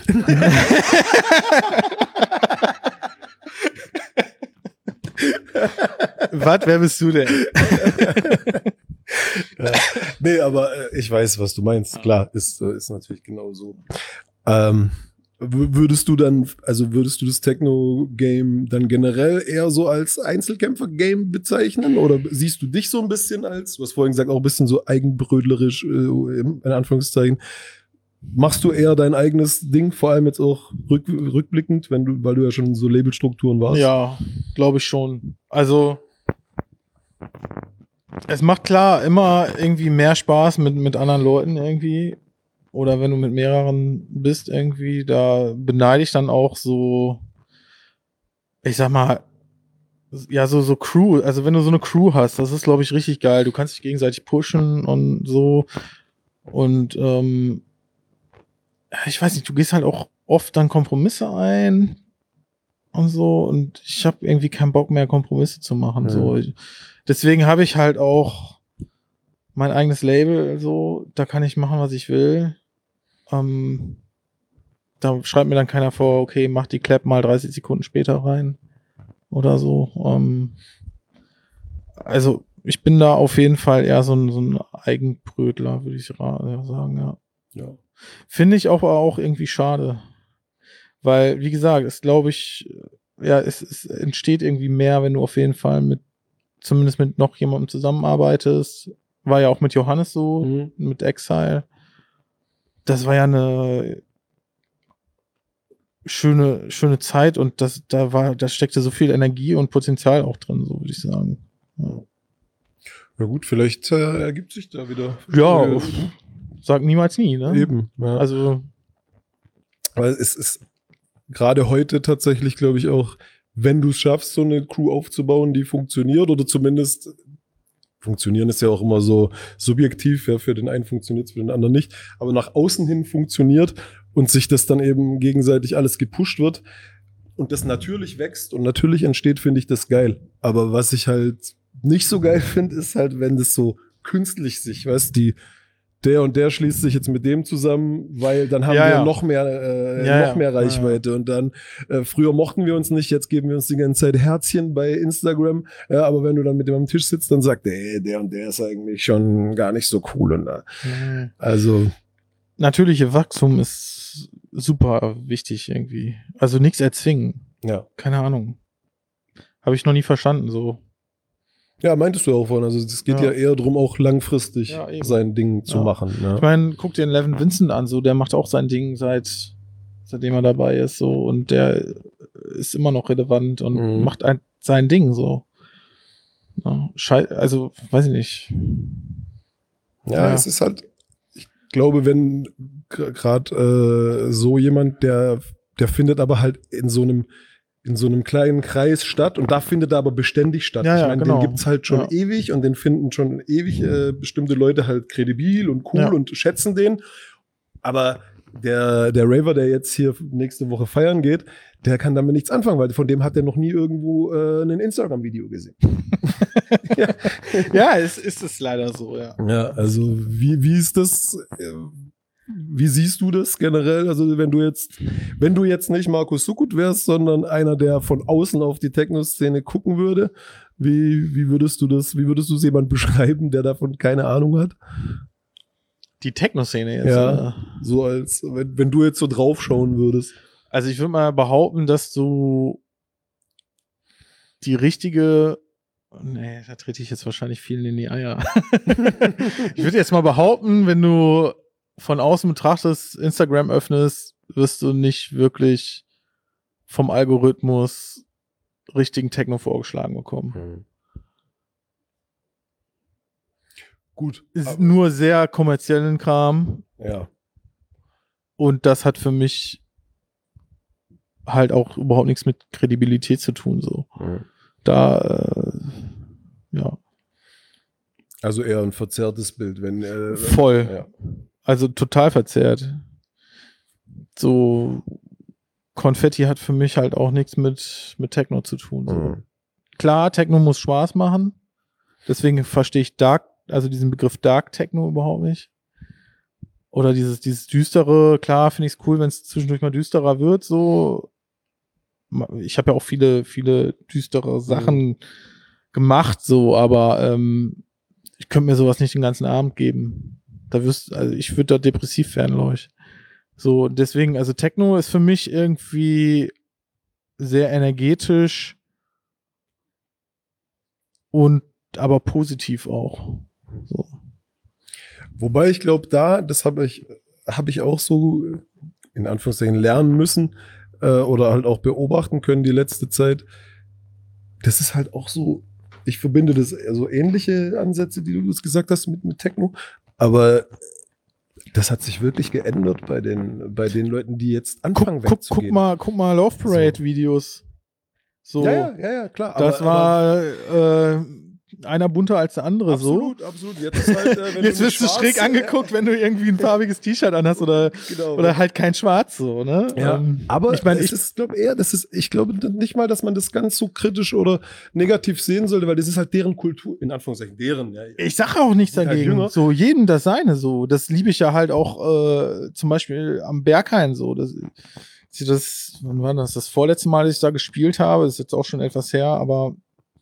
Was, wer bist du denn? Ja. Nee, aber äh, ich weiß, was du meinst. Klar, ist, äh, ist natürlich genau so. Ähm, w- würdest du dann, also würdest du das Techno-Game dann generell eher so als Einzelkämpfer-Game bezeichnen? Oder siehst du dich so ein bisschen als, du hast vorhin gesagt, auch ein bisschen so eigenbrötlerisch, äh, in Anführungszeichen. Machst du eher dein eigenes Ding, vor allem jetzt auch rück, rückblickend, wenn du, weil du ja schon so Labelstrukturen warst? Ja, glaube ich schon. Also, es macht klar immer irgendwie mehr Spaß mit, mit anderen Leuten irgendwie. Oder wenn du mit mehreren bist irgendwie, da beneide ich dann auch so, ich sag mal, ja, so, so Crew. Also, wenn du so eine Crew hast, das ist, glaube ich, richtig geil. Du kannst dich gegenseitig pushen und so. Und, ähm, ich weiß nicht, du gehst halt auch oft dann Kompromisse ein und so und ich habe irgendwie keinen Bock mehr, Kompromisse zu machen. Mhm. So. Deswegen habe ich halt auch mein eigenes Label, so, da kann ich machen, was ich will. Ähm, da schreibt mir dann keiner vor, okay, mach die Clap mal dreißig Sekunden später rein oder so. Ähm, also ich bin da auf jeden Fall eher so ein, so ein Eigenbrötler, würde ich ra- sagen, ja. Ja. Finde ich auch, auch irgendwie schade. Weil, wie gesagt, es glaube ich, ja, es, es entsteht irgendwie mehr, wenn du auf jeden Fall mit, zumindest mit noch jemandem zusammenarbeitest. War ja auch mit Johannes so, Mhm. mit Exile. Das war ja eine schöne, schöne Zeit und das, da war, da steckte so viel Energie und Potenzial auch drin, so würde ich sagen. Ja, Na gut, vielleicht äh, ergibt sich da wieder. ja Äh, sag niemals nie, ne? Eben. Ja. Also, Weil es ist gerade heute tatsächlich, glaube ich, auch, wenn du es schaffst, so eine Crew aufzubauen, die funktioniert oder zumindest funktionieren ist ja auch immer so subjektiv, ja, für den einen funktioniert es, für den anderen nicht, aber nach außen hin funktioniert und sich das dann eben gegenseitig alles gepusht wird und das natürlich wächst und natürlich entsteht, finde ich das geil. Aber was ich halt nicht so geil finde, ist halt, wenn das so künstlich sich, weißt die der und der schließt sich jetzt mit dem zusammen, weil dann haben Ja, wir ja. noch mehr äh, Ja, noch ja. mehr Reichweite Ja, ja. und dann äh, früher mochten wir uns nicht, jetzt geben wir uns die ganze Zeit Herzchen bei Instagram, ja, aber wenn du dann mit dem am Tisch sitzt, dann sagt der, ey, der und der ist eigentlich schon gar nicht so cool und da. Mhm. Also Natürliche Wachstum ist super wichtig irgendwie. Also nichts erzwingen. ja. Keine Ahnung. Habe ich noch nie verstanden so. Ja, meintest du auch vorhin, also es geht ja, Ja. eher darum, auch langfristig Ja, eben. sein Ding zu Ja. machen. Ja. Ich meine, guck dir den Levin Vincent an, so, der macht auch sein Ding seit, seitdem er dabei ist, so, und der ist immer noch relevant und Mhm. macht ein, sein Ding, so. Ja, schei also, weiß ich nicht. Ja, Ja. es ist halt, ich glaube, wenn gerade äh, so jemand, der, der findet aber halt in so einem in so einem kleinen Kreis statt und da findet er aber beständig statt. Ja, ich ja, meine, genau. den gibt's halt schon Ja. ewig und den finden schon ewig äh, bestimmte Leute halt kredibil und cool Ja. und schätzen den. Aber der, der Raver, der jetzt hier nächste Woche feiern geht, der kann damit nichts anfangen, weil von dem hat er noch nie irgendwo äh, ein Instagram-Video gesehen. ja, ja es ist es leider so, ja. Ja, also wie, wie ist das? äh, Wie siehst du das generell? Also wenn du jetzt, wenn du jetzt nicht Markus Suckut wärst, sondern einer, der von außen auf die Techno-Szene gucken würde, wie, wie würdest du das, wie würdest du es jemand beschreiben, der davon keine Ahnung hat? Die Techno-Szene jetzt. Ja, oder? so als, wenn, wenn du jetzt so draufschauen würdest. Also ich würde mal behaupten, dass du die richtige, nee, da trete ich jetzt wahrscheinlich vielen in die Eier. Ich würde jetzt mal behaupten, wenn du von außen betrachtest, Instagram öffnest, wirst du nicht wirklich vom Algorithmus richtigen Techno vorgeschlagen bekommen. Hm. Gut. Ist aber- nur sehr kommerziellen Kram Ja. und das hat für mich halt auch überhaupt nichts mit Kredibilität zu tun, so. Hm. Da, äh, ja, Also eher ein verzerrtes Bild, wenn äh, voll. Ja. Also total verzerrt. So Konfetti hat für mich halt auch nichts mit, mit Techno zu tun. So. Mhm. Klar, Techno muss Spaß machen. Deswegen verstehe ich Dark, also diesen Begriff Dark Techno überhaupt nicht. Oder dieses, dieses düstere, klar finde ich es cool, wenn es zwischendurch mal düsterer wird, so. Ich habe ja auch viele, viele düstere Sachen mhm. gemacht, so, aber ähm, ich könnte mir sowas nicht den ganzen Abend geben. Da wirst, also ich würde da depressiv werden, glaube ich. So, deswegen, also Techno ist für mich irgendwie sehr energetisch und aber positiv auch. So. Wobei ich glaube, da, das habe ich, habe ich auch so in Anführungszeichen lernen müssen äh, oder halt auch beobachten können die letzte Zeit. Das ist halt auch so, ich verbinde das so ähnliche Ansätze, die du das gesagt hast mit, mit Techno, aber das hat sich wirklich geändert bei den, bei den Leuten, die jetzt anfangen guck, wegzugehen. Guck mal, guck mal Love Parade so. Videos. So, ja, ja, ja, ja, klar. Das aber, war aber, äh, einer bunter als der andere. Absolut, so. absolut. Jetzt, ist halt, äh, wenn Jetzt du wirst du schräg angeguckt, wenn du irgendwie ein farbiges T-Shirt anhast oder, genau, oder halt kein Schwarz, so, ne? Ja, ähm, aber ich meine, es ich ist, glaube eher, das ist, ich glaube nicht mal, dass man das ganz so kritisch oder negativ sehen sollte, weil das ist halt deren Kultur, in Anführungszeichen, deren. Ja. Ich sage auch nichts Halt dagegen. jünger. So, jedem das seine, so. Das liebe ich ja halt auch, äh, zum Beispiel am Berghain, so. Das, das, wann war das? Das vorletzte Mal, dass ich da gespielt habe, ist jetzt auch schon etwas her, aber,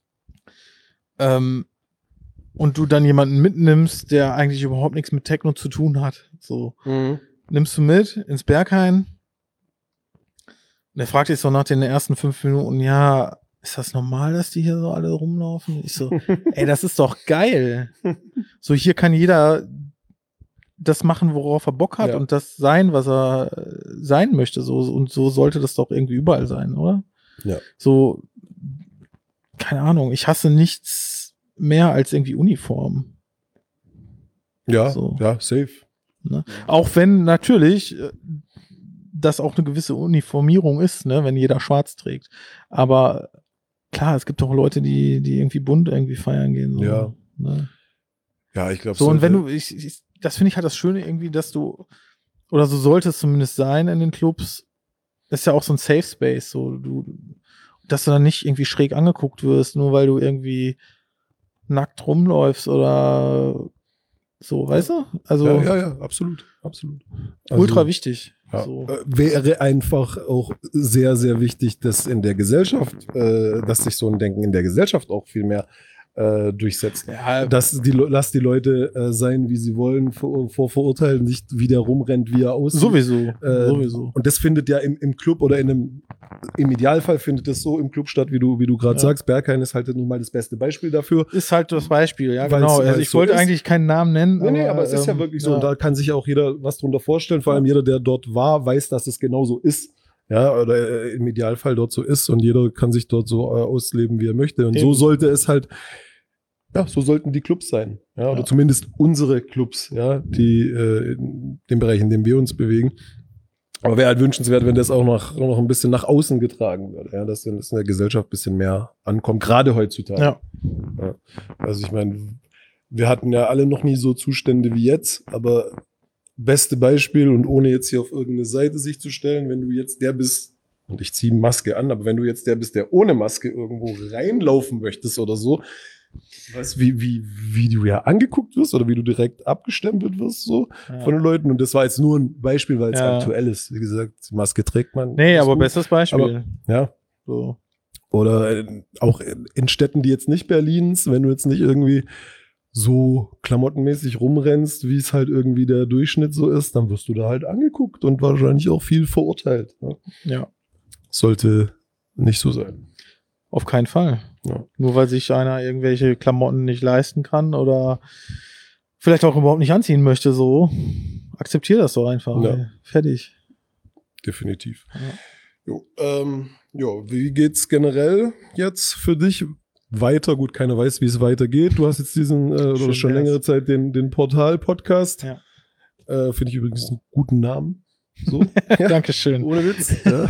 ähm, und du dann jemanden mitnimmst, der eigentlich überhaupt nichts mit Techno zu tun hat. So, Mhm. nimmst du mit ins Berghain. Und er fragt dich so nach den ersten fünf Minuten, ja, ist das normal, dass die hier so alle rumlaufen? Ich so, ey, das ist doch geil. So, hier kann jeder das machen, worauf er Bock hat Ja. und das sein, was er äh, sein möchte. So, und so sollte das doch irgendwie überall sein, oder? Ja. So, keine Ahnung, ich hasse nichts mehr als irgendwie Uniform. Ja, So. ja, safe. Ne? Auch wenn natürlich äh, das auch eine gewisse Uniformierung ist, ne, wenn jeder schwarz trägt. Aber klar, es gibt auch Leute, die, die irgendwie bunt irgendwie feiern gehen. So, Ja. ne? Ja, ich glaube So, und wenn du, ich, ich, das finde ich halt das Schöne irgendwie, dass du oder so sollte es zumindest sein in den Clubs, ist ja auch so ein Safe Space, so du, dass du dann nicht irgendwie schräg angeguckt wirst, nur weil du irgendwie nackt rumläufst oder so, weißt du? Also ja, ja, ja, absolut, absolut. Also, ultra wichtig. Ja, So. äh, wäre einfach auch sehr, sehr wichtig, dass in der Gesellschaft, äh, dass sich so ein Denken in der Gesellschaft auch viel mehr äh, durchsetzt. Ja, Dass die, lass die Leute äh, sein, wie sie wollen, vor, vor Verurteilen, nicht wie der rumrennt, wie er aussieht. sowieso, Äh, sowieso. Und das findet ja im, im Club oder in einem, im Idealfall findet das so im Club statt, wie du, wie du gerade Ja. sagst. Berghain ist halt nun mal das beste Beispiel dafür. Ist halt das Beispiel, ja, Weil's- genau. weil's Also ich so wollte ist. eigentlich keinen Namen nennen. Nee, nee, aber es ist ja ähm, wirklich so. Und da kann sich auch jeder was drunter vorstellen. Vor allem jeder, der dort war, weiß, dass es genau so ist. Ja, oder äh, im Idealfall dort so ist. Und jeder kann sich dort so äh, ausleben, wie er möchte. Und Eben. so sollte es halt, ja, so sollten die Clubs sein. Ja, oder Ja. zumindest unsere Clubs, ja, die äh, in dem Bereich, in dem wir uns bewegen. Aber wäre halt wünschenswert, wenn das auch noch, noch ein bisschen nach außen getragen würde. Ja, dass das in der Gesellschaft ein bisschen mehr ankommt, gerade heutzutage. Ja. Ja. Also ich meine, wir hatten ja alle noch nie so Zustände wie jetzt, aber beste Beispiel und ohne jetzt hier auf irgendeine Seite sich zu stellen, wenn du jetzt der bist, und ich ziehe Maske an, aber wenn du jetzt der bist, der ohne Maske irgendwo reinlaufen möchtest oder so, weißt wie, wie, wie du ja angeguckt wirst oder wie du direkt abgestempelt wirst so Ja. von den Leuten. Und das war jetzt nur ein Beispiel, weil es Ja. aktuell ist. Wie gesagt, Maske trägt man. Nee, ist aber gut. bestes Beispiel. Aber- Ja. so. Oder in, auch in, in Städten, die jetzt nicht Berlins, wenn du jetzt nicht irgendwie so klamottenmäßig rumrennst, wie es halt irgendwie der Durchschnitt so ist, dann wirst du da halt angeguckt und wahrscheinlich auch viel verurteilt. Ne? Ja, Sollte nicht so sein. auf keinen Fall. Ja. Nur weil sich einer irgendwelche Klamotten nicht leisten kann oder vielleicht auch überhaupt nicht anziehen möchte, so akzeptier das doch einfach. Ja. ey. Fertig. Definitiv. Ja. Jo, ähm, jo, wie geht's generell jetzt für dich weiter? Gut, keiner weiß, wie es weitergeht. Du hast jetzt diesen, äh, oder Schön schon wär's. längere Zeit den, den Portal-Podcast. Ja. Äh, Finde ich übrigens einen guten Namen. So. Ja. Dankeschön. Ohne Witz. Ja.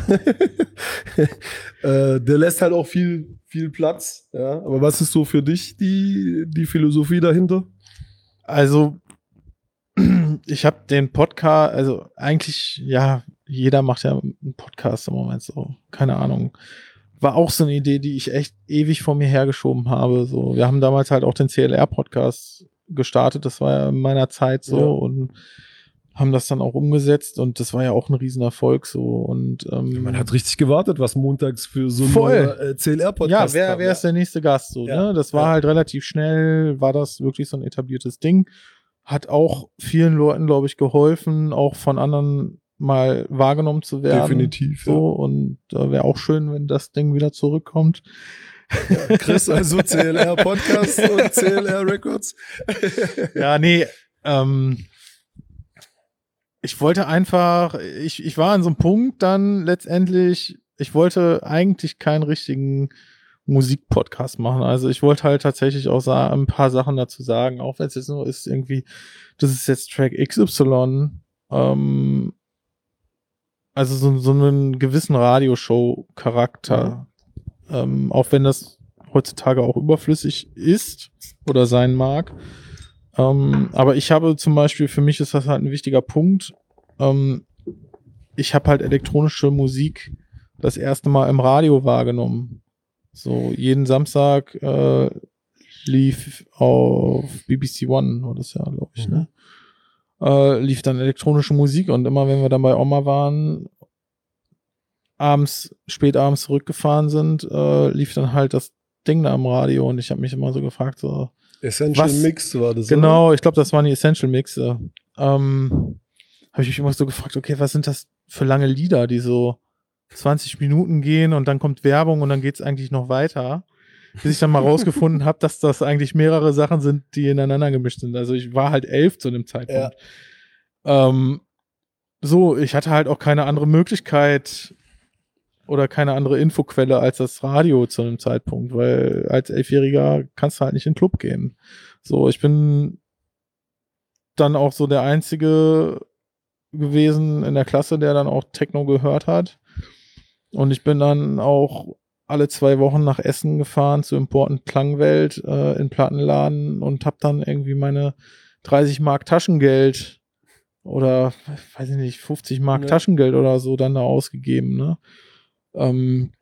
äh, der lässt halt auch viel, viel Platz. Ja. Aber was ist so für dich die, die Philosophie dahinter? Also, ich habe den Podcast, also eigentlich, ja, jeder macht ja einen Podcast im Moment so. Keine Ahnung. War auch so eine Idee, die ich echt ewig vor mir hergeschoben habe. So, wir haben damals halt auch den C L R-Podcast gestartet. Das war ja in meiner Zeit so Ja. und haben das dann auch umgesetzt und das war ja auch ein Riesenerfolg so. Und ähm, Man hat richtig gewartet, was montags für so einen Voll. äh, C L R-Podcast ja, wer, kam, wer ist der nächste Gast so, Ja. ne? Das war Ja. halt relativ schnell, war das wirklich so ein etabliertes Ding. Hat auch vielen Leuten, glaube ich, geholfen, auch von anderen mal wahrgenommen zu werden. Definitiv. So, und äh, wäre auch schön, wenn das Ding wieder zurückkommt. Ja. Chris, also C L R-Podcast und C L R-Records. Ja, nee, ähm, ich wollte einfach, ich, ich war an so einem Punkt dann letztendlich, ich wollte eigentlich keinen richtigen Musikpodcast machen. Also ich wollte halt tatsächlich auch sa- ein paar Sachen dazu sagen, auch wenn es jetzt nur ist, irgendwie, das ist jetzt Track X Y, ähm, also so, so einen gewissen Radioshow-Charakter, ähm, auch wenn das heutzutage auch überflüssig ist oder sein mag. Ähm, aber ich habe zum Beispiel, für mich ist das halt ein wichtiger Punkt. Ähm, ich habe halt elektronische Musik das erste Mal im Radio wahrgenommen. So jeden Samstag äh, lief auf B B C One, war das ja, glaube ich, ne? Äh, lief dann elektronische Musik und immer wenn wir dann bei Oma waren, abends, spät abends zurückgefahren sind, äh, lief dann halt das Ding da am Radio und ich habe mich immer so gefragt, so, Essential Was? Mix war das, genau, ich glaube, das waren die Essential Mixe. Ähm, habe ich mich immer so gefragt, okay, was sind das für lange Lieder, die so zwanzig Minuten gehen und dann kommt Werbung und dann geht's eigentlich noch weiter. Bis ich dann mal rausgefunden habe, dass das eigentlich mehrere Sachen sind, die ineinander gemischt sind. Also ich war halt elf zu dem Zeitpunkt. Ähm, so, ich hatte halt auch keine andere Möglichkeit oder keine andere Infoquelle als das Radio zu einem Zeitpunkt, weil als Elfjähriger kannst du halt nicht in den Club gehen. So, ich bin dann auch so der Einzige gewesen in der Klasse, der dann auch Techno gehört hat. Und ich bin dann auch alle zwei Wochen nach Essen gefahren zur Important Klangwelt äh, in Plattenladen und hab dann irgendwie meine dreißig Mark Taschengeld oder, weiß ich nicht, fünfzig Mark Ja. Taschengeld oder so dann da ausgegeben, ne? Ähm,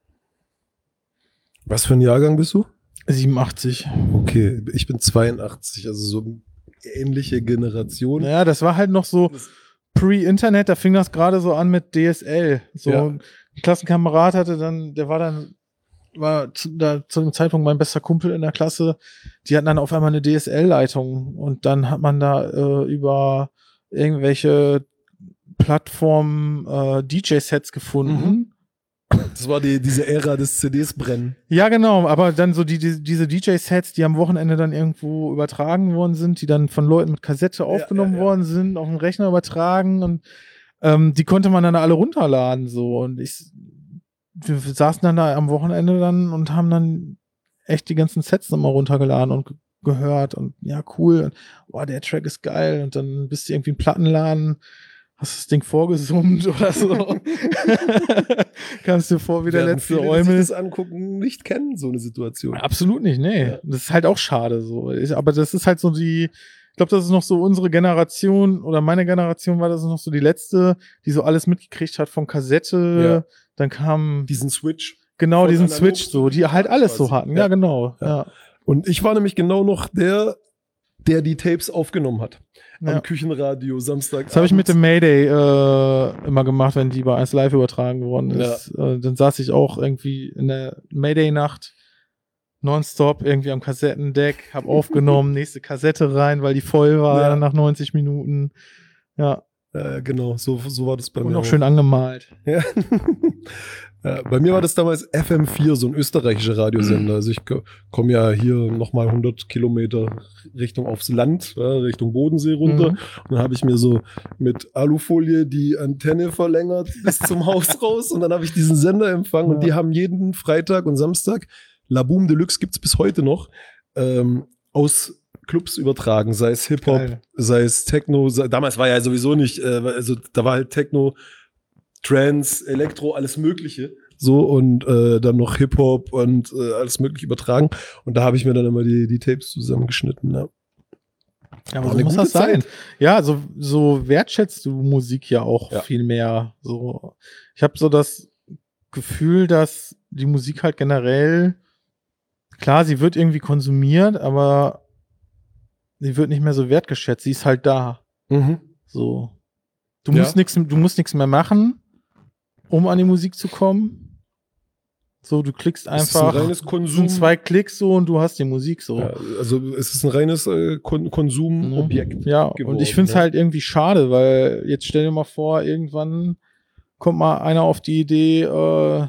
Was für ein Jahrgang bist du? siebenundachtzig. Okay, ich bin zweiundachtzig, also so ähnliche Generation. Naja, das war halt noch so pre-Internet, da fing das gerade so an mit D S L. So Ja. ein Klassenkamerad hatte dann, der war dann, war zu, da, zu dem Zeitpunkt mein bester Kumpel in der Klasse, die hatten dann auf einmal eine D S L-Leitung und dann hat man da äh, über irgendwelche Plattformen äh, D J-Sets gefunden. Das war die, diese Ära des C Ds brennen. Ja, genau, aber dann so die, die, diese D J-Sets, die am Wochenende dann irgendwo übertragen worden sind, die dann von Leuten mit Kassette aufgenommen ja, ja. worden sind, auf den Rechner übertragen und ähm, die konnte man dann alle runterladen so und ich wir saßen dann da am Wochenende dann und haben dann echt die ganzen Sets nochmal runtergeladen und ge gehört und ja, cool und boah, der Track ist geil und dann bist du irgendwie im Plattenladen, hast das Ding vorgesummt oder so. Kannst dir vor wie der Werden letzte viele, die Eumel. sich das angucken, nicht kennen, so eine Situation. Absolut nicht, nee. Ja. Das ist halt auch schade so. Ich, aber das ist halt so die, ich glaube, das ist noch so unsere Generation oder meine Generation war das noch so die letzte, die so alles mitgekriegt hat von Kassette. Ja. Dann kam Diesen Switch. genau von diesen analog Switch zu so, die halt digital alles so quasi. hatten. Ja. Ja, genau. Ja. Ja. Und ich war nämlich genau noch der, der die Tapes aufgenommen hat. Ja. Am Küchenradio, Samstag. Das habe ich mit dem Mayday äh, immer gemacht, wenn die bei eins Live übertragen worden ist. Äh, dann saß ich auch irgendwie in der Mayday-Nacht nonstop irgendwie am Kassettendeck, hab aufgenommen, nächste Kassette rein, weil die voll war Ja. nach neunzig Minuten. Ja, Äh, genau, so, so war das bei und mir. noch auch. schön angemalt. Ja. Ja, bei mir war das damals F M vier, so ein österreichischer Radiosender. Also ich komme ja hier nochmal hundert Kilometer Richtung aufs Land, ja, Richtung Bodensee runter. Mhm. Und dann habe ich mir so mit Alufolie die Antenne verlängert bis zum Haus raus. Und dann habe ich diesen Sender empfangen. Ja. Und die haben jeden Freitag und Samstag, La Boom Deluxe gibt's bis heute noch, ähm, aus Clubs übertragen, sei es Hip-Hop, Geil. sei es Techno. Sei, damals war ja sowieso nicht, äh, also da war halt Techno, Trance, Elektro, alles Mögliche. So und äh, dann noch Hip-Hop und äh, alles Mögliche übertragen. Und da habe ich mir dann immer die, die Tapes zusammengeschnitten. Ja. Ja, aber War so eine muss gute das sein. Zeit. Ja, so, so wertschätzt du Musik ja auch Ja. viel mehr. So, ich habe so das Gefühl, dass die Musik halt generell, klar, sie wird irgendwie konsumiert, aber sie wird nicht mehr so wertgeschätzt. Sie ist halt da. Mhm. So. Du Ja. musst nichts, du musst nichts mehr machen, um an die Musik zu kommen. So, du klickst Es ist ein einfach, reines es Konsum. sind zwei Klicks so und du hast die Musik so. Ja, also es ist ein reines äh, Kon Konsumobjekt. Ja, geworden, und ich finde es ne? halt irgendwie schade, weil jetzt stell dir mal vor, irgendwann kommt mal einer auf die Idee, äh,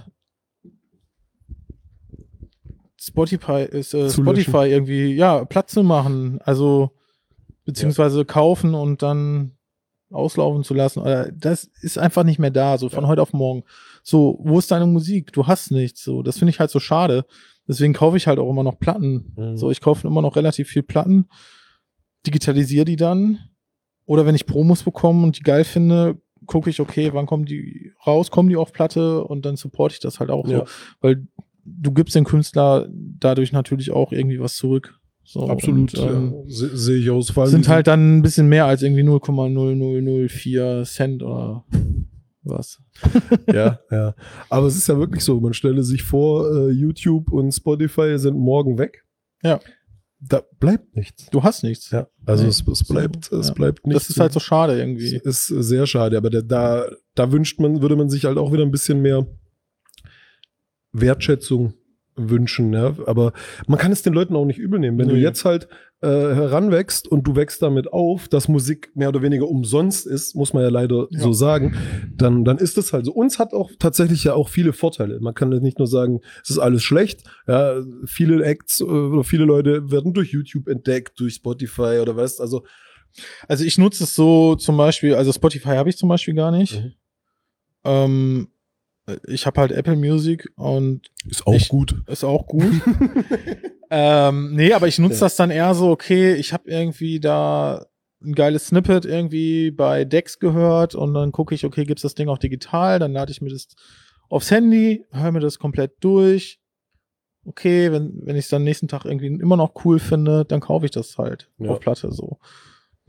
Spotify ist äh, Zu Spotify löschen. irgendwie, ja, Platz zu machen, also beziehungsweise kaufen und dann auslaufen zu lassen. Oder das ist einfach nicht mehr da, so von Ja. heute auf morgen. So, wo ist deine Musik? Du hast nichts. So, das finde ich halt so schade. Deswegen kaufe ich halt auch immer noch Platten. Mhm. So, ich kaufe immer noch relativ viel Platten, digitalisiere die dann. Oder wenn ich Promos bekomme und die geil finde, gucke ich, okay, wann kommen die raus, kommen die auf Platte und dann supporte ich das halt auch Ja. so. Weil du gibst dem Künstler dadurch natürlich auch irgendwie was zurück. So, Absolut, und, ähm, ja. Se- sehe ich aus. Vor allem sind diese- halt dann ein bisschen mehr als irgendwie null Komma null null null vier Cent oder was. ja, ja. Aber es ist ja wirklich so, man stelle sich vor, äh, YouTube und Spotify sind morgen weg. Ja. Da bleibt nichts. Du hast nichts. Ja, also Nee. es, es bleibt, So, es ja. bleibt nichts. Das ist halt so schade irgendwie. Es ist sehr schade, aber da, da, da wünscht man, würde man sich halt auch wieder ein bisschen mehr Wertschätzung wünschen, ja. Aber man kann es den Leuten auch nicht übel nehmen. Wenn du Nee. jetzt halt äh, heranwächst und du wächst damit auf, dass Musik mehr oder weniger umsonst ist, muss man ja leider Ja. so sagen, dann, dann ist es halt so. Uns hat auch tatsächlich ja auch viele Vorteile. Man kann nicht nur sagen, es ist alles schlecht. Ja, viele Acts äh, oder viele Leute werden durch YouTube entdeckt, durch Spotify oder was. Also Also ich nutze es so zum Beispiel, also Spotify habe ich zum Beispiel gar nicht. Mhm. Ähm, ich habe halt Apple Music und ist auch Ich- gut. ist auch gut. ähm, nee, aber ich nutze Ja. das dann eher so, okay, ich habe irgendwie da ein geiles Snippet irgendwie bei Dex gehört und dann gucke ich, okay, gibt's das Ding auch digital, dann lade ich mir das aufs Handy, höre mir das komplett durch. Okay, wenn, wenn ich es dann nächsten Tag irgendwie immer noch cool finde, dann kaufe ich das halt Ja. auf Platte so.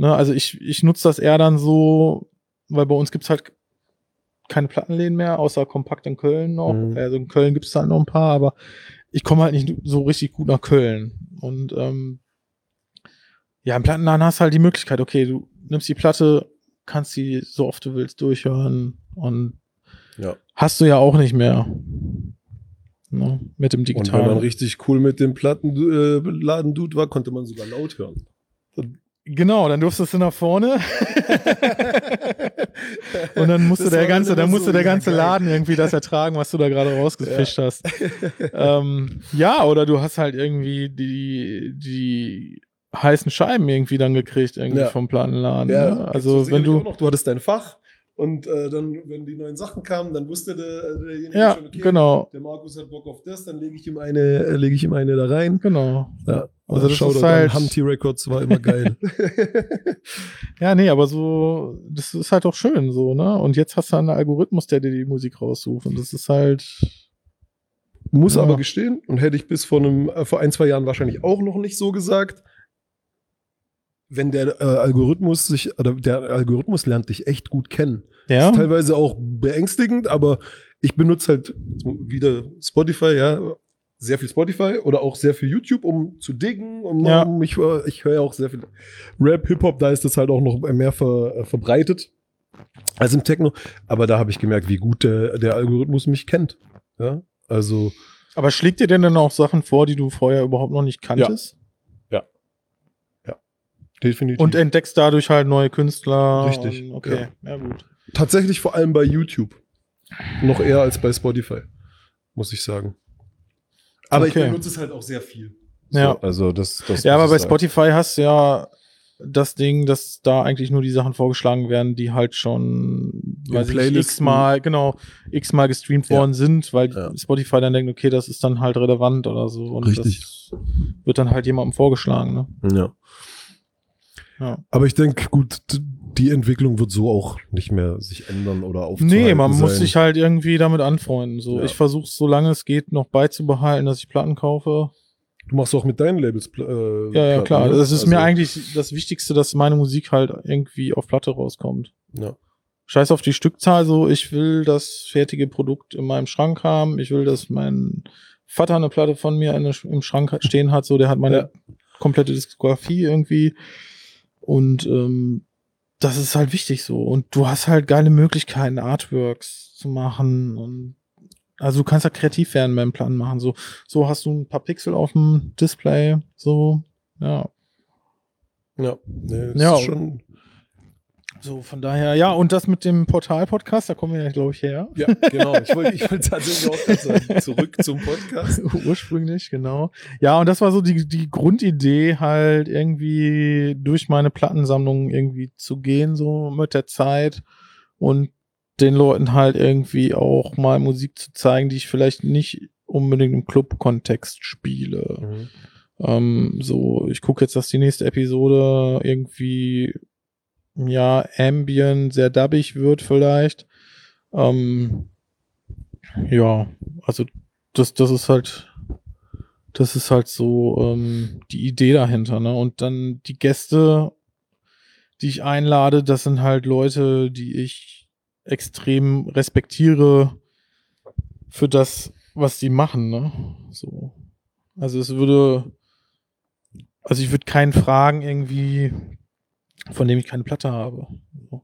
Ne, also ich, ich nutze das eher dann so, weil bei uns gibt's halt keine Plattenläden mehr, außer Kompakt in Köln noch. Mhm. Also in Köln gibt's halt noch ein paar, aber ich komme halt nicht so richtig gut nach Köln. Und ähm, ja, im Plattenladen hast du halt die Möglichkeit, okay, du nimmst die Platte, kannst die so oft du willst durchhören und Ja. hast du ja auch nicht mehr. Ne, mit dem Digitalen. Und wenn man richtig cool mit dem Plattenladen-Dude war, konnte man sogar laut hören. Genau, dann durftest du nach vorne. Und dann musste Das der war ganze, dann dann immer musste so, der ja, ganze geil. Laden irgendwie das ertragen, was du da gerade rausgefischt Ja. hast. ähm, ja, oder du hast halt irgendwie die, die heißen Scheiben irgendwie dann gekriegt, irgendwie Ja. vom Plattenladen. Ja, Ne? Also wenn du. auch noch, du hattest dein Fach und äh, dann, wenn die neuen Sachen kamen, dann wusste der, derjenige Ja, schon, okay, genau. der Markus hat Bock auf das, dann lege ich ihm eine, äh, lege ich ihm eine da rein. Genau. Ja. Also das Shoutout ist halt. an Humpty Records, war immer geil. Ja, nee, aber so, das ist halt auch schön so, ne? Und jetzt hast du einen Algorithmus, der dir die Musik raussucht. Und das ist halt. Muss Ja. aber gestehen, und hätte ich bis vor einem, äh, vor ein, zwei Jahren wahrscheinlich auch noch nicht so gesagt, wenn der äh, Algorithmus sich, oder der Algorithmus lernt dich echt gut kennen. Ja. Ist teilweise auch beängstigend, aber ich benutze halt wieder Spotify, ja, sehr viel Spotify oder auch sehr viel YouTube, um zu diggen, um, Ja. um ich, ich höre ja auch sehr viel Rap, Hip-Hop, da ist das halt auch noch mehr ver, äh, verbreitet als im Techno, aber da habe ich gemerkt, wie gut der, der Algorithmus mich kennt. Ja, also Aber schlägt dir denn dann auch Sachen vor, die du vorher überhaupt noch nicht kanntest? definitiv. Und entdeckst dadurch halt neue Künstler. Richtig, Und okay, ja. ja gut. Tatsächlich vor allem bei YouTube. Noch eher als bei Spotify, muss ich sagen. Aber Okay. ich benutze es halt auch sehr viel. So, Ja. Also das, das Ja, muss aber ich bei sagen. Spotify hast du ja das Ding, dass da eigentlich nur die Sachen vorgeschlagen werden, die halt schon, weiß ich nicht, Playlisten. x-mal, genau, x-mal gestreamt Ja. worden sind, weil Ja. Spotify dann denkt, okay, das ist dann halt relevant oder so. Und Richtig. das wird dann halt jemandem vorgeschlagen, ne? Ja. Ja. Aber ich denke, gut, d- die Entwicklung wird so auch nicht mehr sich ändern oder aufzuhalten Nee, man muss sein. sich halt irgendwie damit anfreunden. So, Ja. ich versuche es, solange es geht, noch beizubehalten, dass ich Platten kaufe. Du machst auch mit deinen Labels äh, Ja, ja, Platten, klar. ne? Das ist Also, mir eigentlich das Wichtigste, dass meine Musik halt irgendwie auf Platte rauskommt. Ja. Scheiß auf die Stückzahl, so, ich will das fertige Produkt in meinem Schrank haben. Ich will, dass mein Vater eine Platte von mir in, im Schrank stehen hat, so, der hat meine Ja. komplette Diskografie irgendwie. Und ähm, das ist halt wichtig so. Und du hast halt geile Möglichkeiten, Artworks zu machen. Und also du kannst ja kreativ werden beim Plan machen. So, so hast du ein paar Pixel auf dem Display. So, ja. Ja, nee, das Ja. ist schon. So, von daher, ja, und das mit dem Portal-Podcast, da kommen wir ja, glaube ich, her. Ja, genau. Ich wollte ich wollte tatsächlich auch gerade sagen, zurück zum Podcast. Ursprünglich, genau. Ja, und das war so die, die Grundidee, halt irgendwie durch meine Plattensammlung irgendwie zu gehen, so mit der Zeit und den Leuten halt irgendwie auch mal Musik zu zeigen, die ich vielleicht nicht unbedingt im Club-Kontext spiele. Mhm. Ähm, so, ich gucke jetzt, dass die nächste Episode irgendwie ja, Ambient, sehr dubbig wird vielleicht. Ähm, ja, also das, das ist halt, das ist halt so ähm, die Idee dahinter, ne? Und dann die Gäste, die ich einlade, das sind halt Leute, die ich extrem respektiere für das, was die machen, ne? So. Also es würde, also ich würde keinen fragen irgendwie, von dem ich keine Platte habe. So.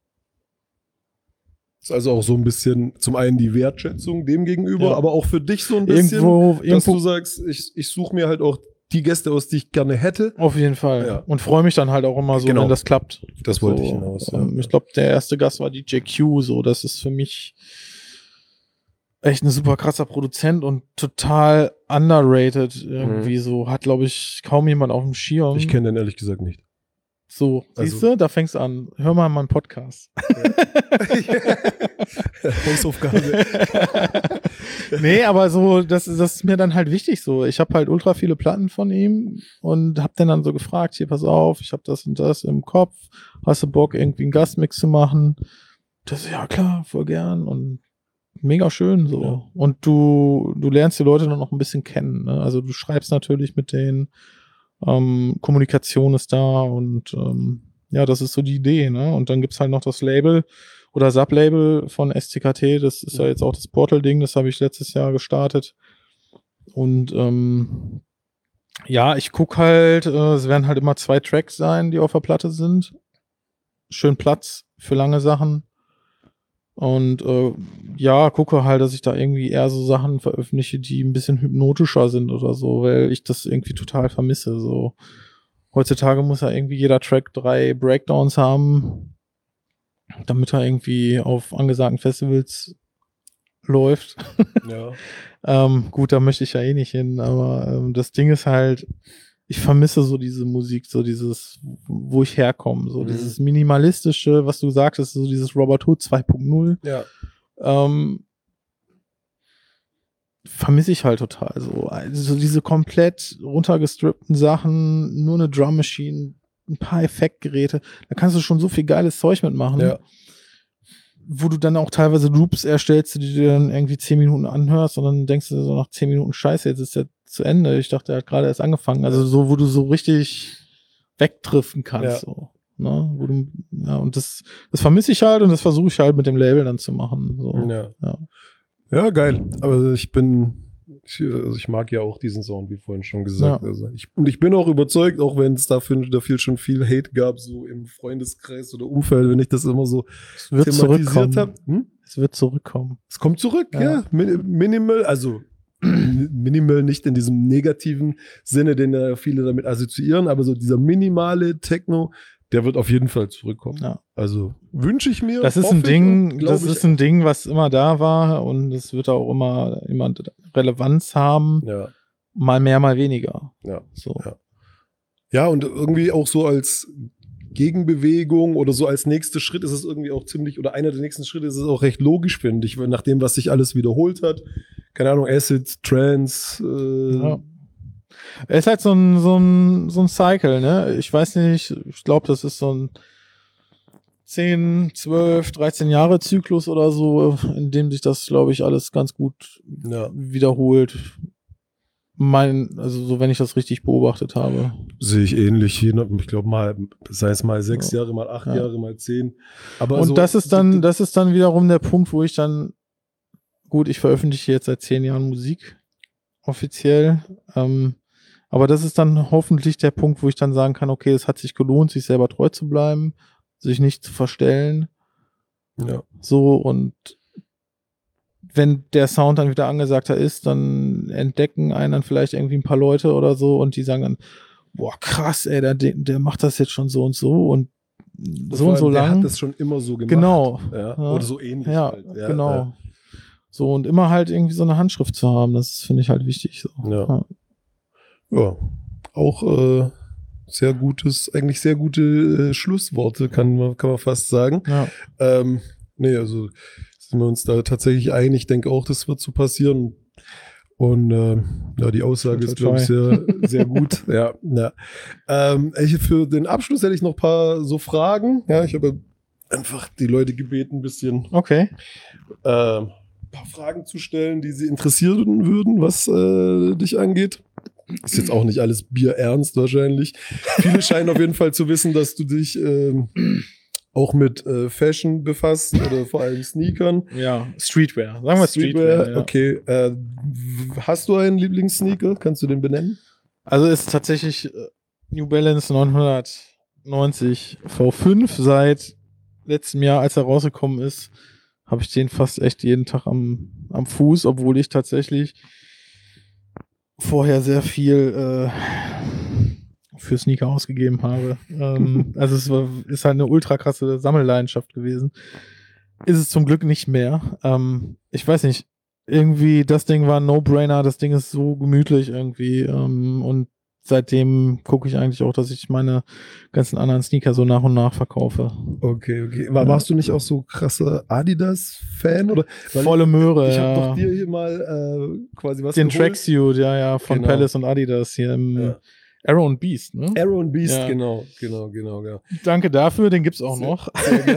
Ist also auch so ein bisschen zum einen die Wertschätzung dem gegenüber, Ja. aber auch für dich so ein bisschen, Irgendwo, dass irgendwo du sagst, ich, ich suche mir halt auch die Gäste aus, die ich gerne hätte. auf jeden Fall. Ja. Und freue mich dann halt auch immer so, Genau. wenn das klappt. Das wollte ich hinaus. Ja. Ähm, ich glaube, der erste Gast war D J Q, so, das ist für mich echt ein super krasser Produzent und total underrated irgendwie so. Hat, glaube ich, kaum jemand auf dem Schirm. Ich kenne den ehrlich gesagt nicht. So, Also- siehst du, da fängst du an. Hör mal meinen Podcast. Hausaufgabe. Nee, aber so, das, das ist mir dann halt wichtig so. Ich habe halt ultra viele Platten von ihm und hab den dann so gefragt, hier, pass auf, ich habe das und das im Kopf. Hast du Bock, irgendwie einen Gastmix zu machen? Das, ja klar, voll gern und mega schön so. Ja. Und du, du lernst die Leute dann noch ein bisschen kennen. Ne? Also du schreibst natürlich mit denen, ähm, Kommunikation ist da und ähm, ja, das ist so die Idee, ne? Und dann gibt's halt noch das Label oder Sublabel von S C K T, das ist ja jetzt auch das Portal-Ding, das habe ich letztes Jahr gestartet. Und ähm, ja, ich guck halt, äh, es werden halt immer zwei Tracks sein, die auf der Platte sind. Schön Platz für lange Sachen. Und äh, ja, gucke halt, dass ich da irgendwie eher so Sachen veröffentliche, die ein bisschen hypnotischer sind oder so, weil ich das irgendwie total vermisse. So heutzutage muss ja irgendwie jeder Track drei Breakdowns haben, damit er irgendwie auf angesagten Festivals läuft. Ja. ähm, gut, da möchte ich ja eh nicht hin, aber ähm, das Ding ist halt, ich vermisse so diese Musik, so dieses, wo ich herkomme, so mhm. dieses minimalistische, was du sagtest, so dieses Robert Hood zwei Punkt null. Ja. Ähm, vermisse ich halt total so. Also diese komplett runtergestrippten Sachen, nur eine Drum Machine, ein paar Effektgeräte, da kannst du schon so viel geiles Zeug mitmachen. Ja. Wo du dann auch teilweise Loops erstellst, die du dir dann irgendwie zehn Minuten anhörst und dann denkst du so nach zehn Minuten, scheiße, jetzt ist der zu Ende. Ich dachte, er hat gerade erst angefangen. Also so, wo du so richtig wegdriften kannst. Ja. So, ne? Wo du, ja, und das, das vermisse ich halt und das versuche ich halt mit dem Label dann zu machen. So. Ja. Ja. Ja, geil. Aber ich bin, ich, also ich mag ja auch diesen Sound, wie vorhin schon gesagt. Ja. Also ich, und ich bin auch überzeugt, auch wenn es dafür, dafür schon viel Hate gab, so im Freundeskreis oder Umfeld, wenn ich das immer so Es wird thematisiert habe. Hm? Es wird zurückkommen. Es kommt zurück, ja. Ja. Min- Minimal, also minimal nicht in diesem negativen Sinne, den ja viele damit assoziieren, aber so dieser minimale Techno, der wird auf jeden Fall zurückkommen. Ja. Also wünsche ich mir. Das ist hoffe ein ich Ding, und glaub das ich ist ein Ding, was immer da war und es wird auch immer, immer Relevanz haben. Ja. Mal mehr, mal weniger. Ja. So. Ja. Ja, und irgendwie auch so als Gegenbewegung oder so als nächster Schritt ist es irgendwie auch ziemlich, oder einer der nächsten Schritte ist es auch recht logisch, finde ich, nach dem, was sich alles wiederholt hat. Keine Ahnung, Acid, Trance. Äh, Ja. Es ist halt so ein, so ein, so ein Cycle, ne? Ich weiß nicht, ich glaube, das ist so ein zehn, zwölf, dreizehn Jahre Zyklus oder so, in dem sich das, glaube ich, alles ganz gut ja. wiederholt. Mein, also so, wenn ich das richtig beobachtet habe. Sehe ich ähnlich. Ich glaube mal, sei es mal sechs Ja. Jahre, mal acht Ja. Jahre, mal zehn. Aber Und so, das ist dann, das ist dann wiederum der Punkt, wo ich dann, gut, ich veröffentliche jetzt seit zehn Jahren Musik, offiziell, ähm, aber das ist dann hoffentlich der Punkt, wo ich dann sagen kann, okay, es hat sich gelohnt, sich selber treu zu bleiben, sich nicht zu verstellen, ja. so, und wenn der Sound dann wieder angesagter ist, dann entdecken einen dann vielleicht irgendwie ein paar Leute oder so und die sagen dann, boah, krass, ey, der, der macht das jetzt schon so und so und so und so der lang. hat das schon immer so gemacht. Genau. Ja. Ja. Oder so ähnlich. Ja, halt. Ja, genau. Ja. So, und immer halt irgendwie so eine Handschrift zu haben, das finde ich halt wichtig. So. Ja. Ja. Ja. Auch äh, sehr gutes, eigentlich sehr gute äh, Schlussworte, kann man, kann man fast sagen. Ja. Ähm, nee, also sind wir uns da tatsächlich einig. Ich denke auch, das wird so passieren. Und äh, ja, die Aussage ist, glaube ich, sehr, sehr gut. Ja, ja. Ähm, ich, für den Abschluss hätte ich noch ein paar so Fragen. Ja, ich habe einfach die Leute gebeten, ein bisschen Okay. äh, ein paar Fragen zu stellen, die sie interessieren würden, was äh, dich angeht. Ist jetzt auch nicht alles bierernst wahrscheinlich. Viele scheinen auf jeden Fall zu wissen, dass du dich ähm, auch mit äh, Fashion befasst oder vor allem Sneakern. Ja, Streetwear. Sagen wir Streetwear. Streetwear, ja. okay. Äh, w- hast du einen Lieblingssneaker? Kannst du den benennen? Also ist tatsächlich äh, New Balance neunhundertneunzig V fünf seit letztem Jahr, als er rausgekommen ist, habe ich den fast echt jeden Tag am, am Fuß, obwohl ich tatsächlich vorher sehr viel äh, für Sneaker ausgegeben habe. ähm, also es war, ist halt eine ultra krasse Sammelleidenschaft gewesen. Ist es zum Glück nicht mehr. Ähm, ich weiß nicht, irgendwie das Ding war ein No-Brainer, das Ding ist so gemütlich irgendwie ähm, und seitdem gucke ich eigentlich auch, dass ich meine ganzen anderen Sneaker so nach und nach verkaufe. Okay, okay. War, warst du nicht auch so krasser Adidas-Fan? Oder? Weil Volle Möhre, Ich habe ja. doch dir hier mal äh, quasi was Den geholt. Tracksuit, ja, ja, von Genau. Palace und Adidas hier im Ja. Arrow and Beast, ne? Arrow and Beast, Ja. genau, genau, genau, genau. Danke dafür, den gibt's auch Sehr- noch.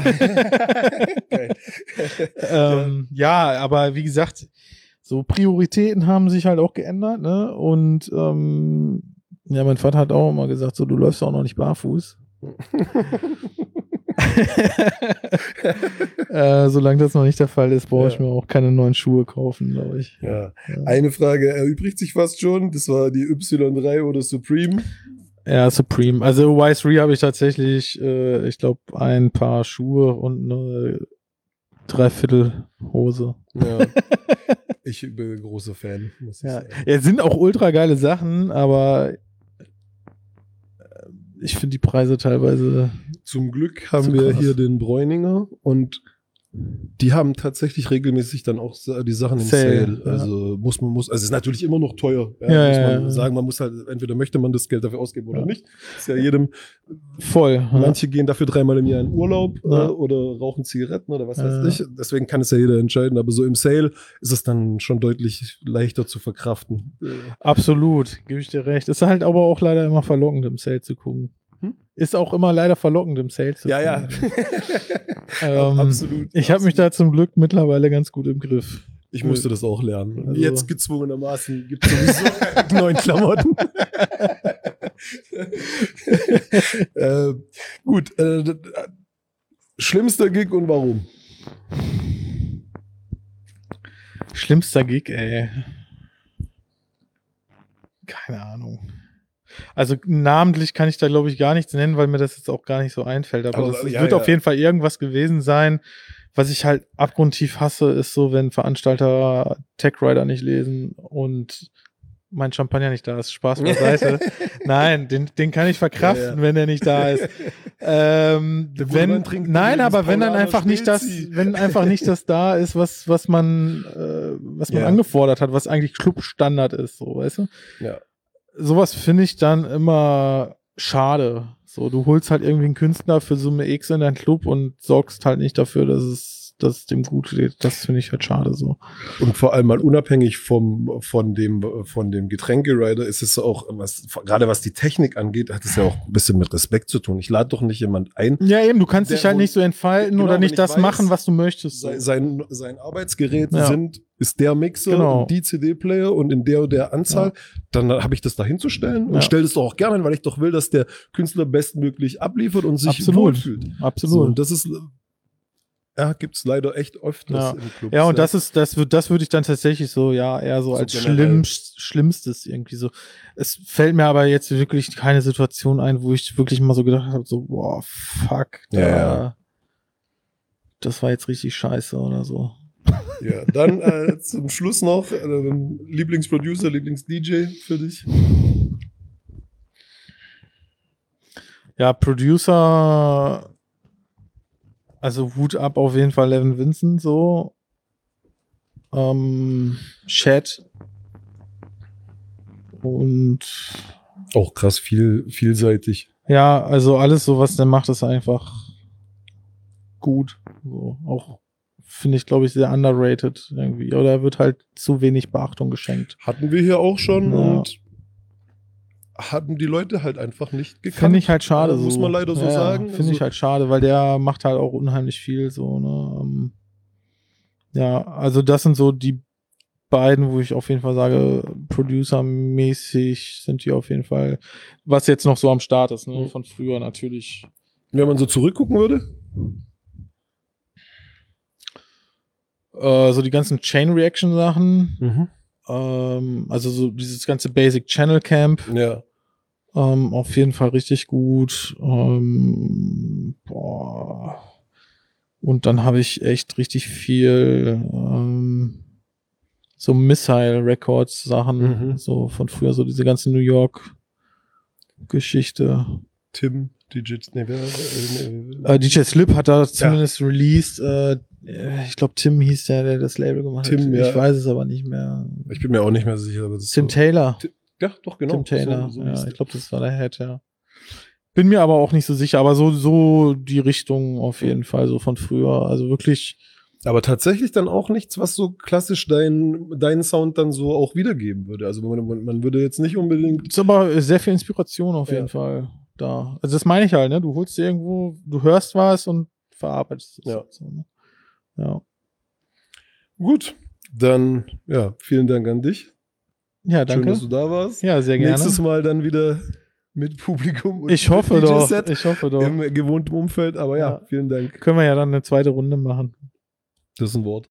Geil. ähm, ja, aber wie gesagt, so Prioritäten haben sich halt auch geändert, ne? Und ähm, ja, mein Vater hat auch immer gesagt, so, du läufst auch noch nicht barfuß. äh, solange das noch nicht der Fall ist, brauche Ja. ich mir auch keine neuen Schuhe kaufen, glaube ich. Ja. Ja. Eine Frage erübrigt sich fast schon. Das war die Y drei oder Supreme. Ja, Supreme. Also Y drei habe ich tatsächlich, äh, ich glaube, ein paar Schuhe und eine Dreiviertelhose. Ja. Ich bin großer Fan, muss ich Ja. sagen. ja, sind auch ultra geile Sachen, aber äh, ich finde die Preise teilweise. Zum Glück haben Zu wir krass. hier den Bräuninger und die haben tatsächlich regelmäßig dann auch sa- die Sachen im Sale, Sale. ja. Also muss man muss, also es ist natürlich immer noch teuer. Ja, Ja, muss ja, man ja. sagen, man muss halt, entweder möchte man das Geld dafür ausgeben oder Ja. nicht. Ist ja jedem, Voll. Ja. manche gehen dafür dreimal im Jahr in Urlaub Ja. äh, oder rauchen Zigaretten oder was Ja. weiß ich. Deswegen kann es ja jeder entscheiden. Aber so im Sale ist es dann schon deutlich leichter zu verkraften. Äh, Absolut, gebe ich dir recht. Ist halt aber auch leider immer verlockend, im Sale zu gucken. Hm? Ist auch immer leider verlockend, im Sale zu Ja, ja. gucken. Ähm, Absolut. Ich habe mich da zum Glück mittlerweile ganz gut im Griff. Ich musste das auch lernen. Und Also- jetzt gezwungenermaßen gibt es sowieso keine neuen Klamotten. äh, gut. Äh, d- d- schlimmster Gig und warum? Schlimmster Gig, ey. Keine Ahnung. Also namentlich kann ich da, glaube ich, gar nichts nennen, weil mir das jetzt auch gar nicht so einfällt. Aber, Aber, das es ja, wird ja. auf jeden Fall irgendwas gewesen sein. Was ich halt abgrundtief hasse, ist so, wenn Veranstalter Tech Rider nicht lesen und mein Champagner nicht da ist. Spaß beiseite. Nein, den, den kann ich verkraften, Ja, ja. wenn er nicht da ist. Ähm, Der wenn, Bundemann trinkt nein, jedes aber wenn dann Paulaner einfach nicht das, Spezi. wenn einfach nicht das da ist, was, was man, äh, was man Ja. angefordert hat, was eigentlich Clubstandard ist, so, weißt du? Ja. Sowas finde ich dann immer schade. So, du holst halt irgendwie einen Künstler für Summe X in deinen Club und sorgst halt nicht dafür, dass es, dass es dem gut geht. Das finde ich halt schade so. Und vor allem mal unabhängig vom, von dem, von dem Getränke-Rider ist es auch, was, gerade was die Technik angeht, hat es ja auch ein bisschen mit Respekt zu tun. Ich lade doch nicht jemand ein, Ja, eben, du kannst Der dich halt wohl- nicht so entfalten Genau, oder wenn nicht ich das weiß, machen, was du möchtest. So. sein, sein, sein Arbeitsgerät Ja. sind, ist der Mixer Genau. und die C D-Player und in der und der Anzahl, dann habe ich das da hinzustellen und Ja. stelle das doch auch gerne hin, weil ich doch will, dass der Künstler bestmöglich abliefert und sich Absolut. wohlfühlt. So, Absolut. und das ist, ja, gibt's leider echt öfters Ja. im Club. Ja, und das ist, das wird, das würde ich dann tatsächlich so, ja, eher so So als generell. schlimmst, Schlimmstes irgendwie so. Es fällt mir aber jetzt wirklich keine Situation ein, wo ich wirklich mal so gedacht habe, so, boah, fuck, da, Ja, ja. das war jetzt richtig scheiße oder so. Ja, dann äh, zum Schluss noch äh, Lieblingsproducer, Lieblings-D J für dich. Ja, Producer, also Hut ab auf jeden Fall Levin Vincent, so. Ähm, Chat. Und Auch krass viel, vielseitig. ja, also alles so, was der macht, ist einfach gut. So, auch finde ich, glaube ich, sehr underrated irgendwie. Oder er wird halt zu wenig Beachtung geschenkt. Hatten wir hier auch schon Ja. und hatten die Leute halt einfach nicht gekannt. Finde ich halt schade. Ja, muss so. man leider so Ja, sagen. Finde ich Also- halt schade, weil der macht halt auch unheimlich viel so, ne? Ähm, ja, also das sind so die beiden, wo ich auf jeden Fall sage, Producer-mäßig sind die auf jeden Fall, was jetzt noch so am Start ist, ne? Mhm. Von früher natürlich. Wenn man so zurückgucken würde. Äh, so die ganzen Chain-Reaction-Sachen, Mhm. ähm, also so dieses ganze Basic Channel Camp, Ja. ähm, auf jeden Fall richtig gut. Ähm, boah. Und dann habe ich echt richtig viel ähm, so Missile Records Sachen, Mhm. so von früher, so diese ganze New York Geschichte. Tim, D J, nee, wer, äh, Äh, D J Slip hat da zumindest released. Äh, ich glaube, Tim hieß der, der das Label gemacht Tim, hat. ja. Ich weiß es aber nicht mehr. ich bin mir auch nicht mehr sicher. Aber das ist Tim so. Taylor. Ja, doch, genau. Tim Taylor. So, so ja, hieß ich der. glaube, das war der Head, ja. Bin mir aber auch nicht so sicher, aber so, so die Richtung auf jeden Fall, so von früher. Also wirklich, Aber tatsächlich dann auch nichts, was so klassisch deinen deinen Sound dann so auch wiedergeben würde. Also man, man, man würde jetzt nicht unbedingt. ist aber sehr viel Inspiration auf Ja. jeden Fall da. Also das meine ich halt, ne? Du holst dir irgendwo, du hörst was und verarbeitest es. Ja. So, ne? Ja. Gut, dann ja, vielen Dank an dich. Ja, Schön, danke. dass du da warst. Ja, sehr gerne. Nächstes Mal dann wieder mit Publikum und Ich hoffe D doch. J-Set Ich hoffe doch. im gewohnten Umfeld. Aber ja, Ja. vielen Dank. Können wir ja dann eine zweite Runde machen. Das ist ein Wort.